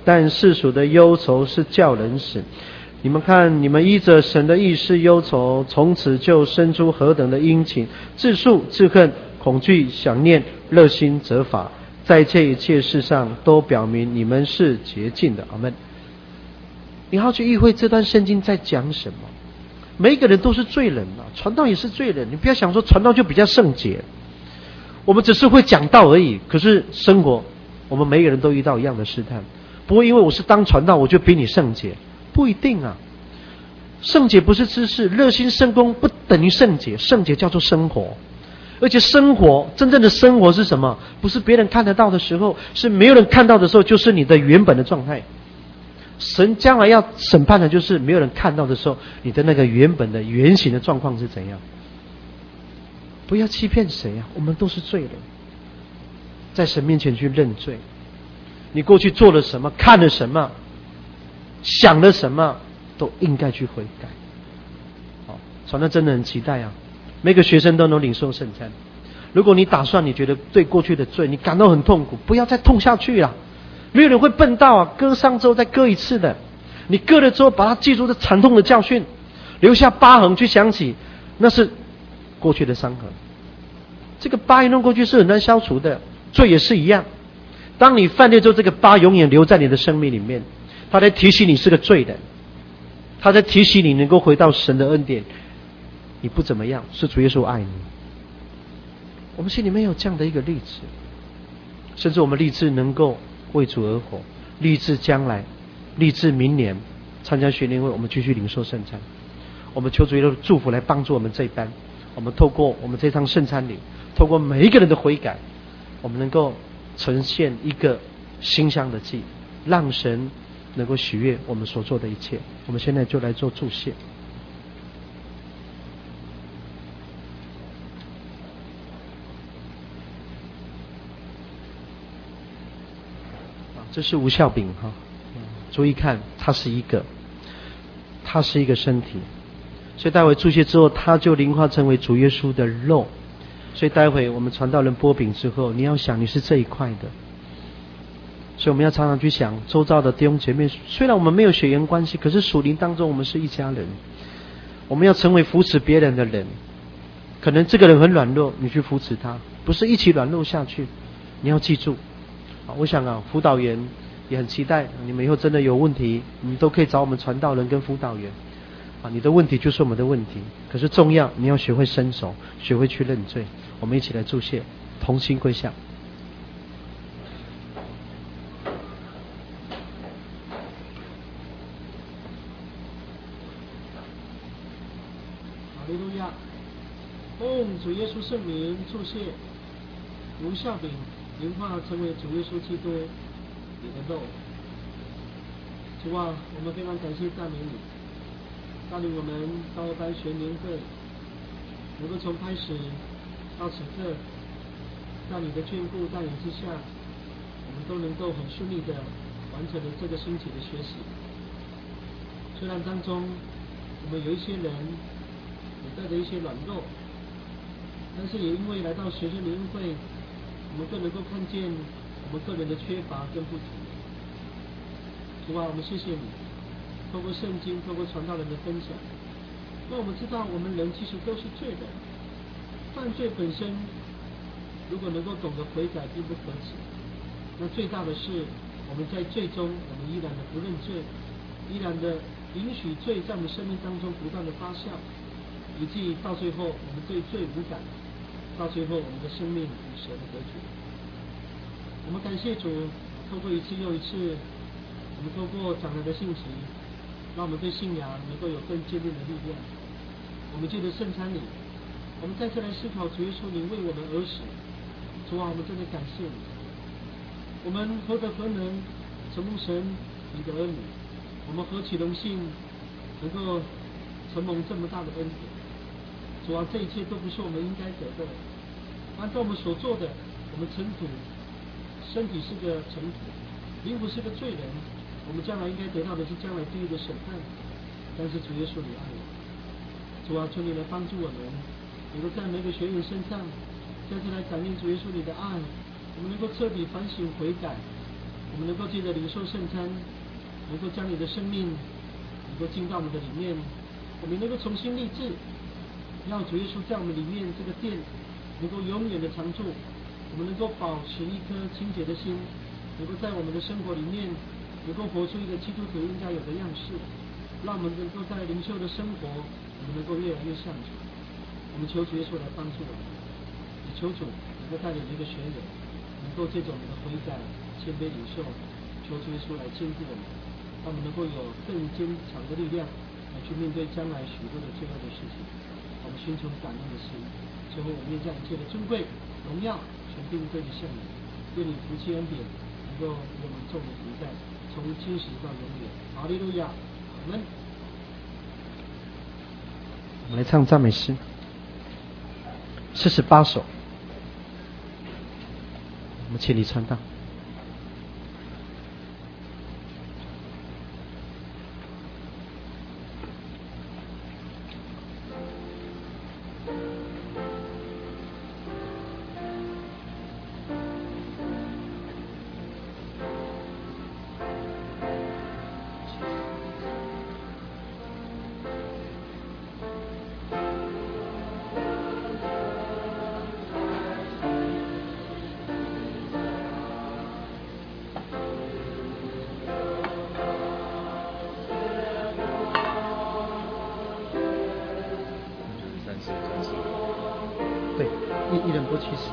Speaker 1: 但世俗的忧愁是叫人死。你们看，你们依着神的意识忧愁，从此就生出何等的殷勤，自诉自恨，恐惧想念，热心责罚，在这一切事上都表明你们是洁净的。阿们。你好去意会这段圣经在讲什么？每一个人都是罪人啊，传道也是罪人。你不要想说传道就比较圣洁，我们只是会讲道而已。可是生活，我们每一个人都遇到一样的试探。不会因为我是当传道，我就比你圣洁，不一定啊。圣洁不是知识，热心圣工不等于圣洁，圣洁叫做生活。而且生活，真正的生活是什么？不是别人看得到的时候，是没有人看到的时候，就是你的原本的状态。神将来要审判的就是没有人看到的时候，你的那个原本的原型的状况是怎样。不要欺骗谁啊，我们都是罪人，在神面前去认罪。你过去做了什么，看了什么，想了什么，都应该去悔改。好，传道真的很期待啊，每个学生都能领受圣餐。如果你打算你觉得对过去的罪你感到很痛苦，不要再痛下去了。没有人会笨到啊，割伤之后再割一次的。你割了之后，把它记住这惨痛的教训，留下疤痕，去想起那是过去的伤痕。这个疤一弄过去是很难消除的，罪也是一样。当你犯罪之后，这个疤永远留在你的生命里面，他在提醒你是个罪人，他在提醒你能够回到神的恩典。你不怎么样，是主耶稣爱你。我们心里面有这样的一个励志，甚至我们立志能够为主而活，立志将来，立志明年参加学年会，我们继续领受圣餐。我们求主耶稣的祝福来帮助我们这一班。我们透过我们这趟圣餐礼，透过每一个人的悔改，我们能够呈现一个馨香的祭，让神能够喜悦我们所做的一切。我们现在就来做祝谢。这是无酵饼哈，注意看，它是一个，它是一个身体，所以待会祝谢之后，它就灵化成为主耶稣的肉。所以待会我们传道人拨饼之后，你要想你是这一块的。所以我们要常常去想周遭的弟兄姐妹，虽然我们没有血缘关系，可是属灵当中我们是一家人。我们要成为扶持别人的人。可能这个人很软弱，你去扶持他，不是一起软弱下去。你要记住。我想啊，辅导员也很期待你们以后真的有问题，你们都可以找我们传道人跟辅导员啊。你的问题就是我们的问题，可是重要，你要学会伸手，学会去认罪。我们一起来祝谢，同心归向。哈利路亚！奉主耶稣圣名祝谢，无酵饼灵化成为主耶稣基督你的肉。主啊，我们非常感谢赞美你，带领我们到班学年会，能够从开始到此刻，在你的眷顾带领之下，我们都能够很顺利的完成了这个星期的学习。虽然当中我们有一些人也带着一些软弱，但是也因为来到学生联会，我们更能够看见我们个人的缺乏跟不足。主啊，我们谢谢你，透过圣经，透过传道人的分享，让我们知道我们人其实都是罪人，犯罪本身如果能够懂得悔改并不可耻，那最大的是我们在最终我们依然的不认罪，依然的允许罪在我们生命当中不断的发酵，以至于到最后我们对罪无感，到最后我们的生命与神隔绝。我们感谢主，透过一次又一次，我们透过长来的信息，让我们对信仰能够有更坚定的力量。我们借着圣餐礼，我们再次来思考主耶稣你为我们而死。主啊，我们真的感谢你，我们何德何能成蒙神你的儿女，我们何其荣幸能够承蒙这么大的恩典。主啊，这一切都不是我们应该得的，按照我们所做的，我们尘土，身体是个尘土，灵魂是个罪人，我们将来应该得到的是将来地狱的审判。但是主耶稣你爱我，主啊，求你来帮助我们，能够在每个学员身上再次来感念主耶稣你的爱，我们能够彻底反省悔改，我
Speaker 3: 我们能够借着领受圣餐，能够将你的生命能够进到我们的里面，我们能够重新立志，让主耶稣在我们里面这个殿能够永远的常住，我们能够保持一颗清洁的心，能够在我们的生活里面能够活出一个基督徒应该有的样式，让我们能够在灵修的生活我们能够越来越像主。我们求主耶稣来帮助我们，也求主能够带领这个学员能够借着我们的悔改谦卑领受，求主耶稣来坚固我们，让我们能够有更坚强的力量来去面对将来许多的罪恶的事情。我们寻求感恩的心，最后我们愿将一切的尊贵荣耀全并归于圣灵，愿你福气恩典能够与我们众人同在，从今时到永远。哈利路亚，阿们。
Speaker 1: 我们来唱赞美诗四十八首，我们请你传道。对，一一人播七十，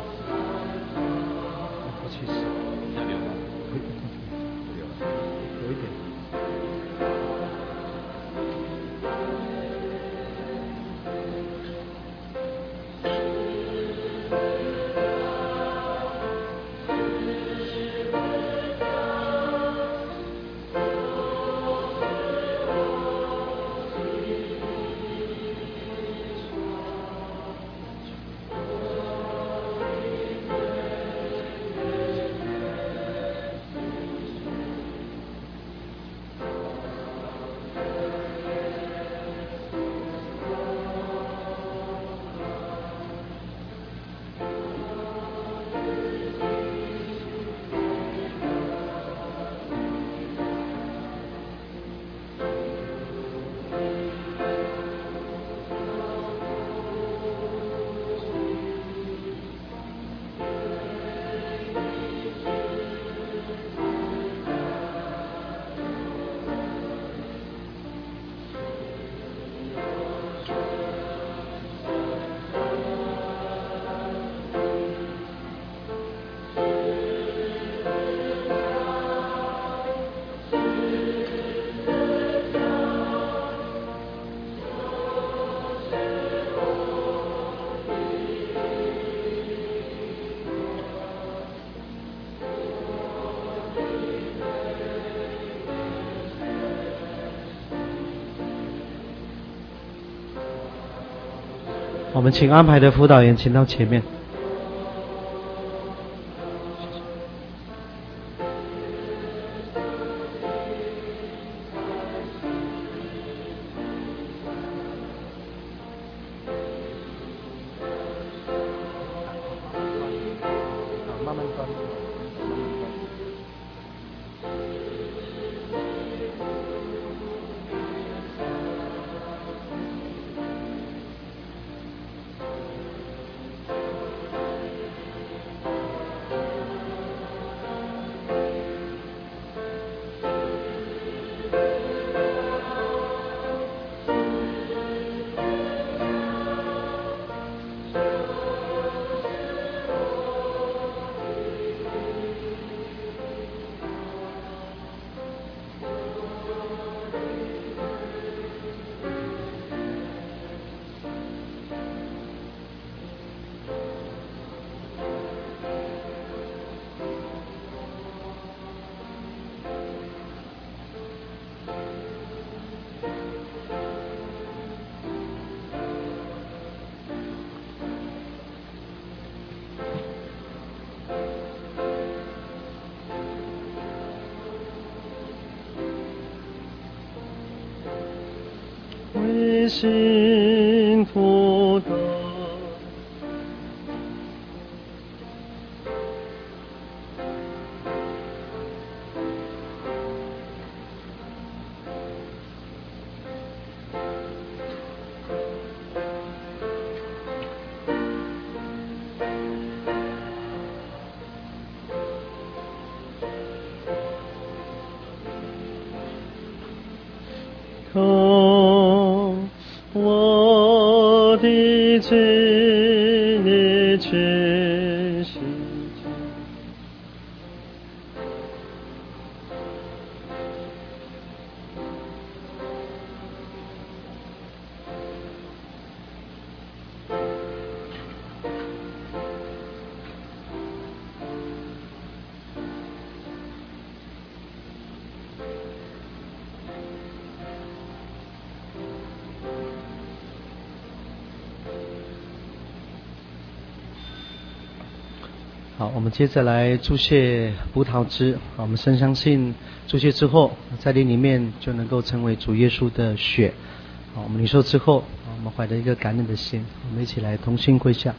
Speaker 1: 播七十。
Speaker 4: 要留吗？
Speaker 1: 可以，
Speaker 4: 不留了。
Speaker 1: 有一点。我们请安排的辅导员请到前面。慢慢关。为幸福的的旨意去实践。好，我们接着来注泻葡萄汁。好，我们深相信注泻之后，在灵里面就能够成为主耶稣的血。好，我们领受之后，我们怀着一个感恩的心，我们一起来同心跪下。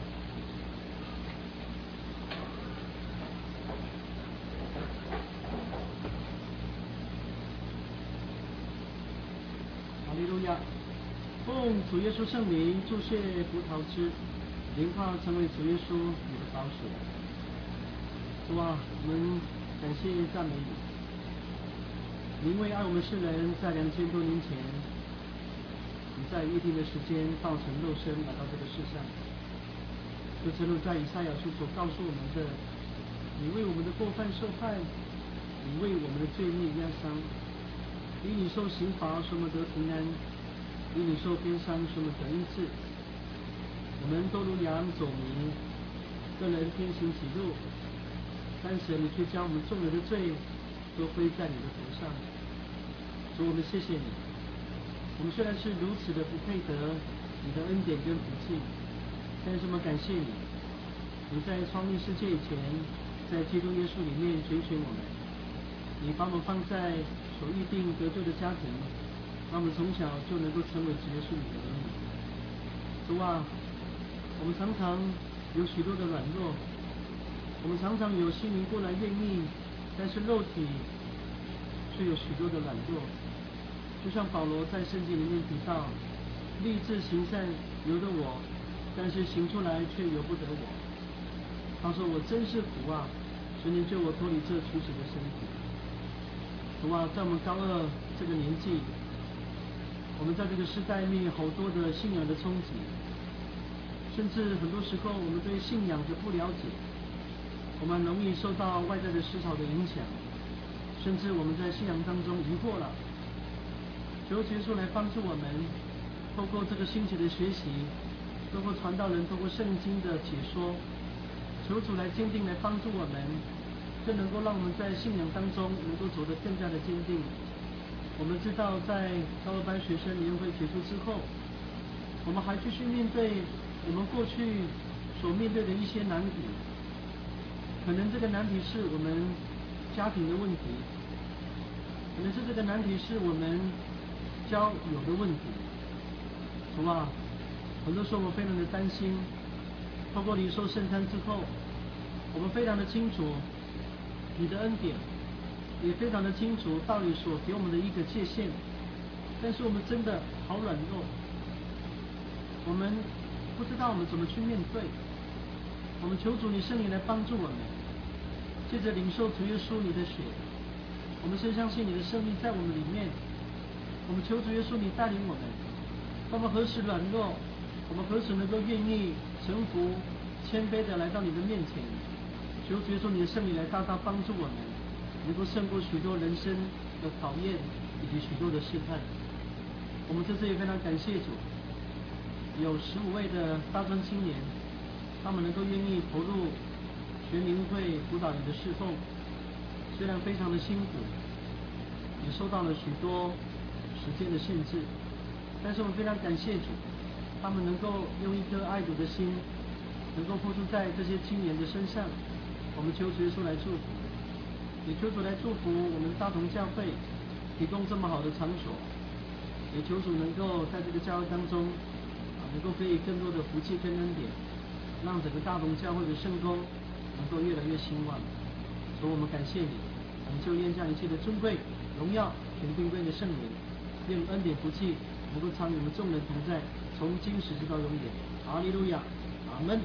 Speaker 3: 哈利路亚！奉主耶稣圣名注泻葡萄汁，灵化成为主耶稣你的宝血。主啊，我们感谢赞美你，你因为爱我们世人，在两千多年前，你在预定的时间道成肉身来到这个世上。就正如在以赛亚书所告诉我们的，你为我们的过犯受害，你为我们的罪孽压伤，因你受刑罚，使我们得平安；因你受鞭伤，使我们得医治。我们都如羊走迷，个人偏行己路。但是你却将我们众人的罪都归在你的头上。主，我们谢谢你。我们虽然是如此的不配得你的恩典跟福气，但是我们感谢你，你在创立世界以前，在基督耶稣里面拣选我们，你把我们放在所预定得救的家庭，让我们从小就能够成为主耶稣你的儿女。主啊，我们常常有许多的软弱。我们常常有心灵过来愿意，但是肉体却有许多的软弱。就像保罗在圣经里面提到，立志行善由得我，但是行出来却由不得我。他说：“我真是苦啊！求你救我脱离这处死的身体。”主啊，在我们高二这个年纪，我们在这个时代里面有好多的信仰的冲击，甚至很多时候我们对信仰的不了解。我们容易受到外在的思潮的影响，甚至我们在信仰当中疑惑了。求耶稣来帮助我们，透过这个新奇的学习，透过传道人，透过圣经的解说，求主来坚定来帮助我们，更能够让我们在信仰当中能够走得更加的坚定。我们知道，在高二班学生联会结束之后，我们还继续面对我们过去所面对的一些难题。可能这个难题是我们家庭的问题，可能是这个难题是我们交友的问题，主啊，很多时候我们非常的担心。透过领受圣餐之后，我们非常的清楚你的恩典，也非常的清楚道理所给我们的一个界限，但是我们真的好软弱，我们不知道我们怎么去面对。我们求主你圣灵来帮助我们，借着领受主耶稣你的血，我们深相信你的生命在我们里面。我们求主耶稣你带领我们，我们何时软弱，我们何时能够愿意臣服谦卑的来到你的面前。求主耶稣你的圣灵来大大帮助我们，能够胜过许多人生的考验以及许多的试探。我们这次也非常感谢主，有十五位的大专青年，他们能够愿意投入全灵会辅导营的侍奉，虽然非常的辛苦，也受到了许多时间的限制，但是我们非常感谢主，他们能够用一颗爱主的心，能够付出在这些青年的身上。我们求主耶稣来祝福，也求主来祝福我们大同教会提供这么好的场所，也求主能够在这个教会当中啊，能够给予更多的福气跟恩典，让整个大同教会的圣工能够越来越兴旺。所以我们感谢你，我们就愿将一切的尊贵、荣耀、全并归的圣灵，愿恩典福气能够常与我们众人同在，从今时直到永远。哈利路亚，阿门。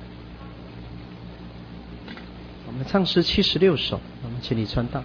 Speaker 1: 我们唱诗七十六首，我们请你传道。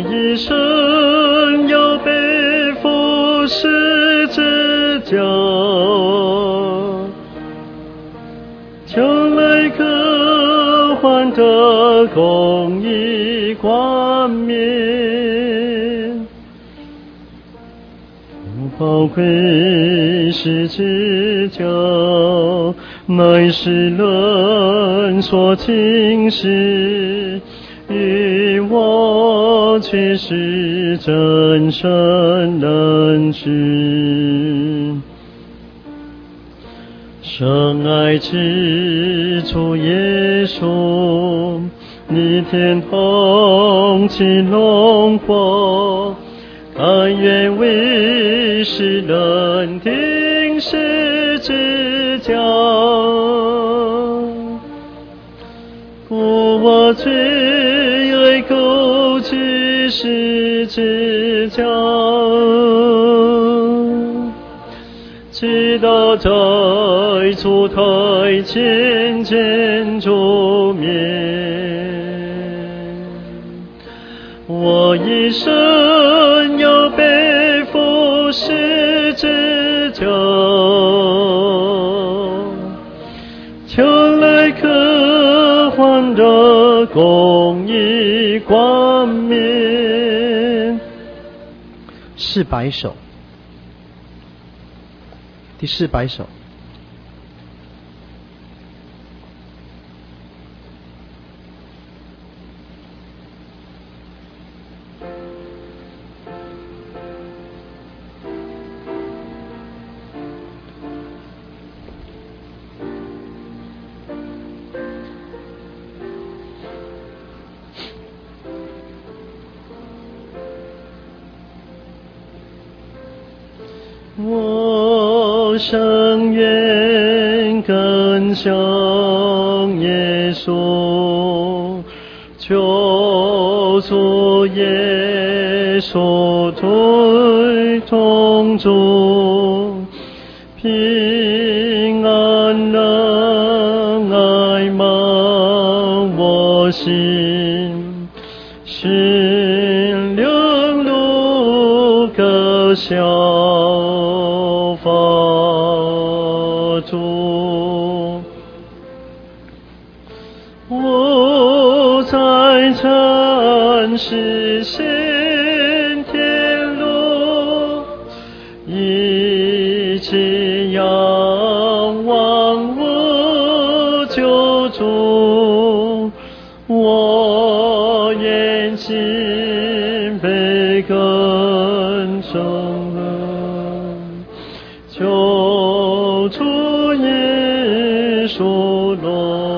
Speaker 2: 一生要背负十字架，将来可换得公义冠冕。宝贵十字架，乃是人所轻视，与我却是真神认知。深爱之主耶稣，你天空起龙火，甘愿为世人钉十字架，故我最爱勾起十字架，直到在主台前见主面。我一生要背负十字架，将来可换得公义冠冕。
Speaker 1: 四百首，第四百首。
Speaker 2: 我深愿跟向耶稣，求主耶稣推同主，平安能爱满我心，心灵路可效法主。我在尘世行天路，一起仰望我救主，我愿心被跟生了，求主耶稣落。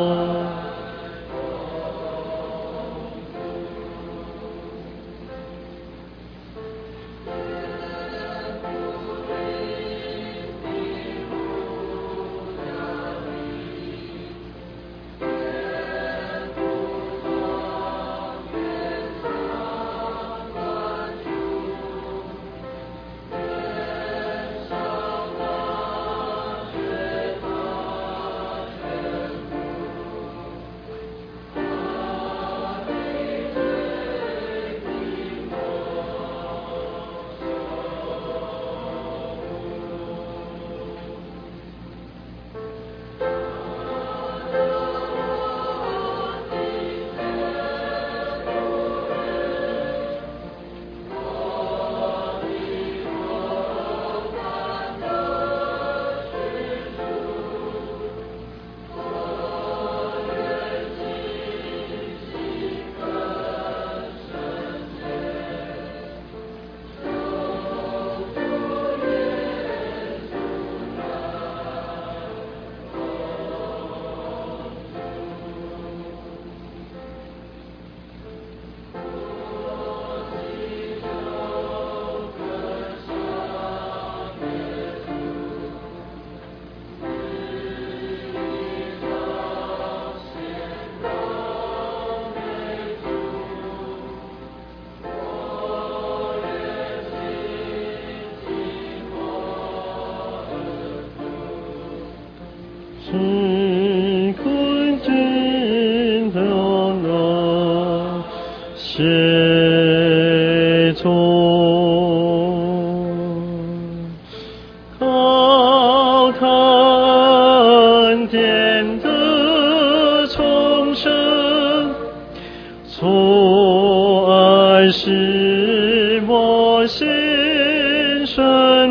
Speaker 2: 是困境的我，是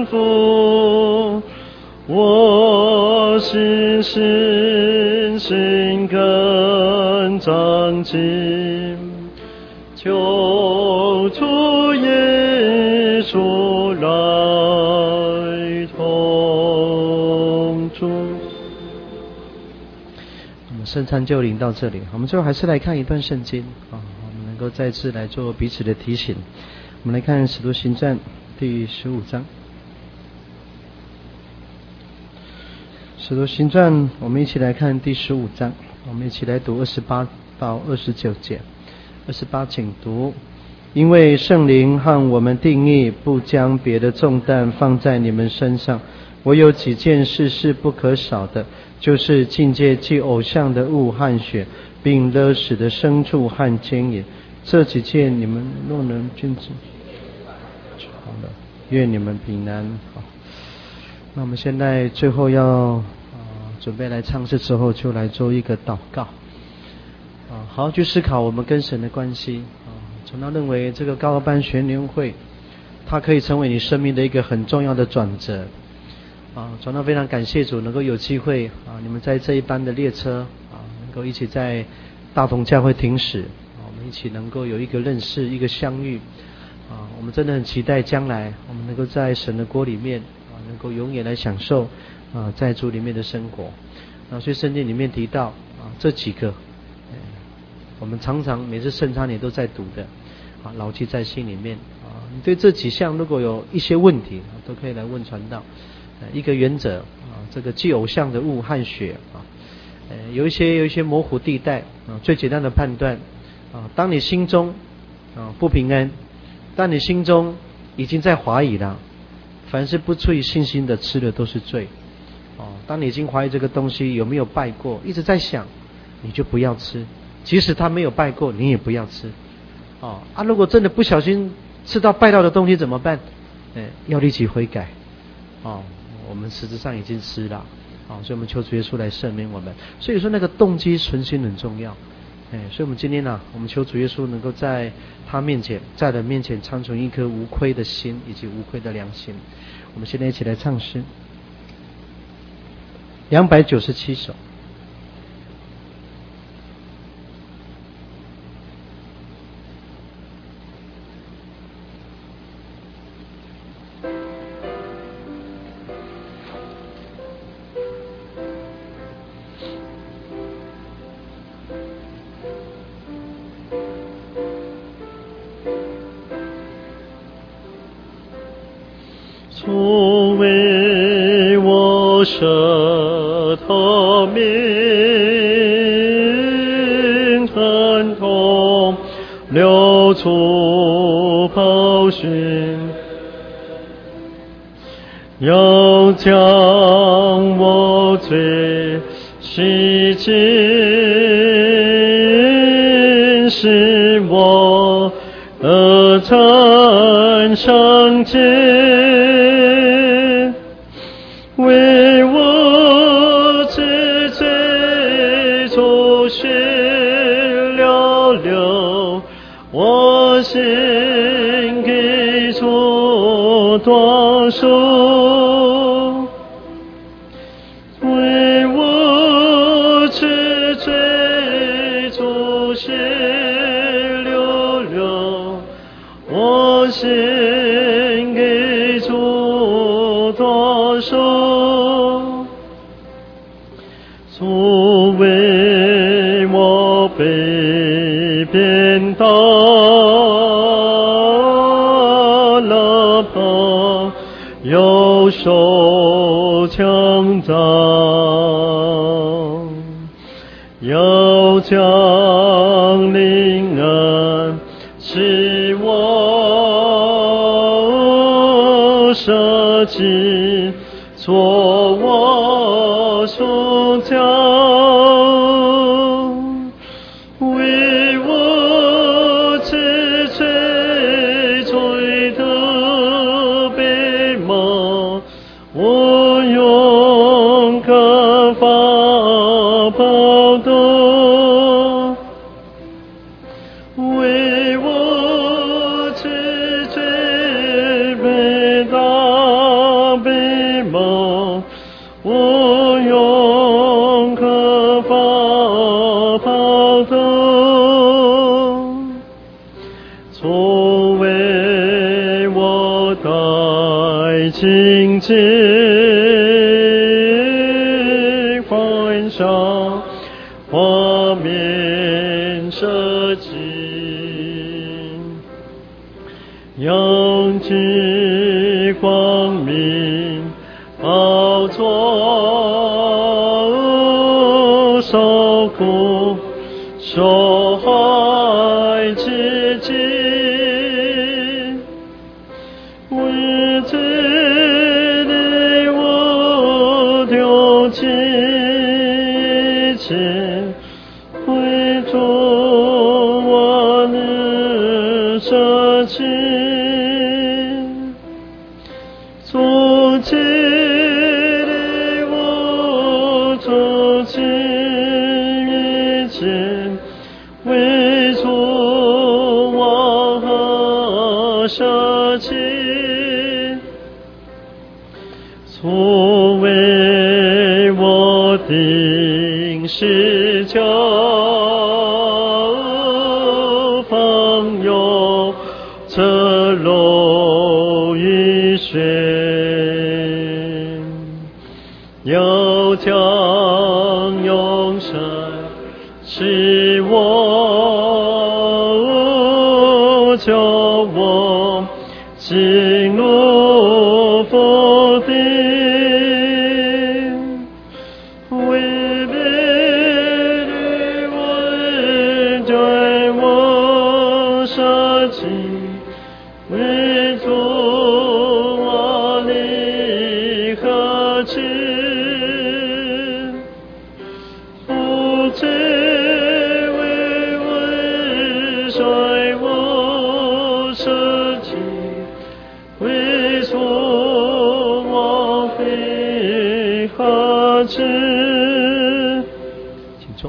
Speaker 2: 降服，我心信心更长进，求主耶稣来同住。
Speaker 1: 我们圣餐就领到这里，我们最后还是来看一段圣经啊，我们能够再次来做彼此的提醒。我们来看《使徒行传》第十五章，《使徒行传》，我们一起来看第十五章，我们一起来读二十八到二十九节。二十八，请读。因为圣灵和我们定义，不将别的重担放在你们身上，我有几件事是不可少的，就是境界祭偶像的物和血，并勒死的牲畜和奸淫。这几件你们若能遵守，好了，愿你们平安。好，那我们现在最后要、呃、准备来唱诗之后，就来做一个祷告。啊，好好去思考我们跟神的关系啊。从他认为这个高班学年会，它可以成为你生命的一个很重要的转折啊。从他非常感谢主，能够有机会啊，你们在这一班的列车啊，能够一起在大同教会停驶啊，我们一起能够有一个认识，一个相遇啊。我们真的很期待将来我们能够在神的国里面啊，能够永远来享受啊在主里面的生活啊。所以圣经里面提到啊这几个。我们常常每次圣餐也都在读的啊，牢记在心里面啊。你对这几项如果有一些问题，都可以来问传道。呃，一个原则啊，这个祭偶像的物和血啊，呃，有一些有一些模糊地带啊。最简单的判断啊，当你心中啊不平安，当你心中已经在怀疑了，凡是不出于信心的吃的都是罪。哦，当你已经怀疑这个东西有没有拜过，一直在想，你就不要吃。即使他没有拜过，你也不要吃。哦啊，如果真的不小心吃到拜到的东西怎么办？哎，要立即悔改。哦，我们实质上已经吃了。哦，所以我们求主耶稣来赦免我们。所以说那个动机存心很重要。哎，所以我们今天呢、啊，我们求主耶稣能够在他面前，在人面前长存一颗无愧的心以及无愧的良心。我们现在一起来唱诗，两百九十七首。
Speaker 2: 主为我舍他命，疼痛流出宝血，要将我罪洗净，使我得产圣洁。为我之罪主血流流，我心给主多数。为我之罪主血流流，我心给主多数。主为我被鞭打了吧，右手强壮，要将灵恩使我舍己，做我属教，为我之罪罪的被骂，我用可法报答。为我之罪被打清净欢笑，画面设计，永居光明宝座，受苦受害之际，为这里我丢弃一切，为主我的舍弃，从今的我做尽一切，为主我和舍弃，作为我定是救方有这楼雨雪，又将永生是我，叫我进入福地，为别的为对我舍弃，为主我离合去，不知为为谁我舍弃，为主我离合去。
Speaker 1: 请坐。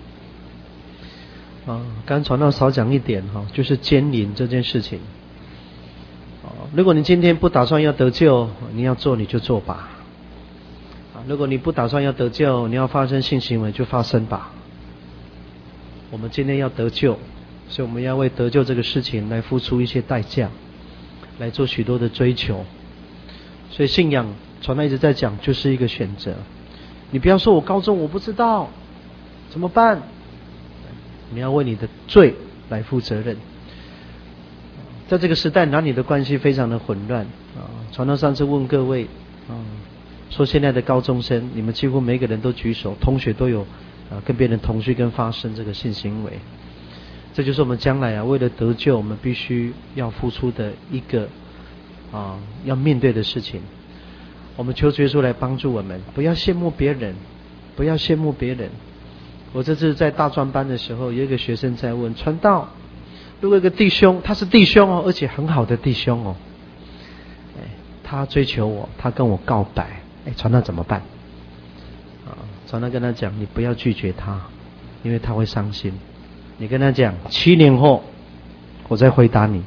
Speaker 1: 啊，刚传道少讲一点哈，就是监灵这件事情。啊，如果你今天不打算要得救，你要做你就做吧。啊，如果你不打算要得救，你要发生性行为就发生吧。我们今天要得救，所以我们要为得救这个事情来付出一些代价，来做许多的追求。所以信仰传道一直在讲，就是一个选择。你不要说我高中我不知道怎么办，你要为你的罪来负责任。在这个时代，男女的关系非常的混乱啊。传道上次问各位啊，说现在的高中生，你们几乎每个人都举手，同学都有啊跟别人同居跟发生这个性行为。这就是我们将来啊，为了得救，我们必须要付出的一个啊要面对的事情。我们求主耶稣来帮助我们，不要羡慕别人，不要羡慕别人。我这次在大专班的时候，有一个学生在问传道，如果一个弟兄，他是弟兄哦，而且很好的弟兄哦，哎，他追求我，他跟我告白，哎，传道怎么办？啊，传道跟他讲，你不要拒绝他，因为他会伤心。你跟他讲，七年后我再回答你。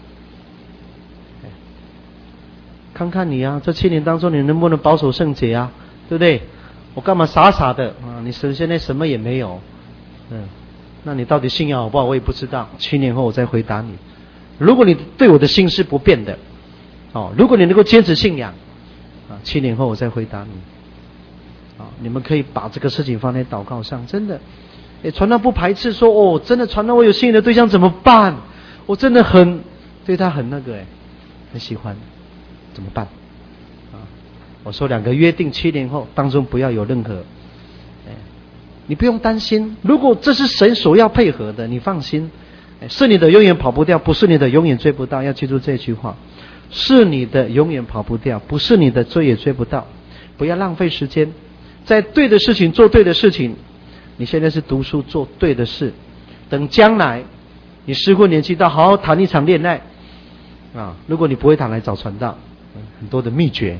Speaker 1: 看看你啊，这七年当中你能不能保守圣洁啊？对不对？我干嘛傻傻的啊？你现在什么也没有，嗯，那你到底信仰好不好？我也不知道。七年后我再回答你。如果你对我的心是不变的，哦，如果你能够坚持信仰，啊，七年后我再回答你。啊，你们可以把这个事情放在祷告上，真的。诶，传道不排斥说，哦，真的传道我有心仪的对象怎么办？我真的很对他很那个，诶，很喜欢，怎么办？啊，我说两个约定七年后当中不要有任何，诶，你不用担心，如果这是神所要配合的，你放心，诶，是你的永远跑不掉，不是你的永远追不到，要记住这句话，是你的永远跑不掉，不是你的追也追不到，不要浪费时间，在对的事情做对的事情。你现在是读书做对的事，等将来你适婚年纪到，好好谈一场恋爱啊！如果你不会谈，来找传道，很多的秘诀。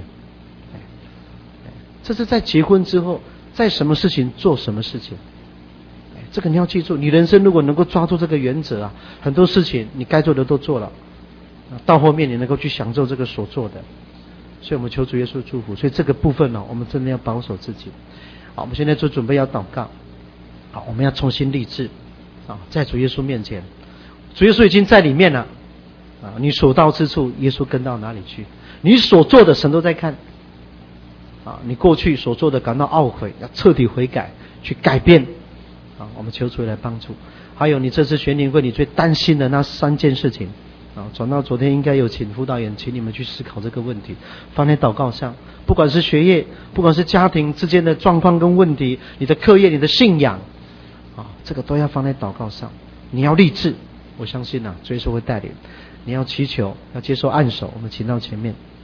Speaker 1: 这是在结婚之后，在什么事情做什么事情，这个你要记住。你人生如果能够抓住这个原则啊，很多事情你该做的都做了，到后面你能够去享受这个所做的。所以我们求主耶稣祝福。所以这个部分呢、哦，我们真的要保守自己。好，我们现在就准备要祷告。好，我们要重新立志啊，在主耶稣面前，主耶稣已经在里面了啊，你所到之处，耶稣跟到哪里去？ 你所做的神都在看。啊，你过去所做的感到懊悔，要彻底悔改，去改变。啊，我们求主来帮助。还有你这次全年会你最担心的那三件事情，啊，转到昨天应该有请辅导员，请你们去思考这个问题，放在祷告上。不管是学业，不管是家庭之间的状况跟问题，你的课业、你的信仰，啊，这个都要放在祷告上。你要立志，我相信啊，主耶稣会带领。你要祈求，要接受按手，我们请到前面。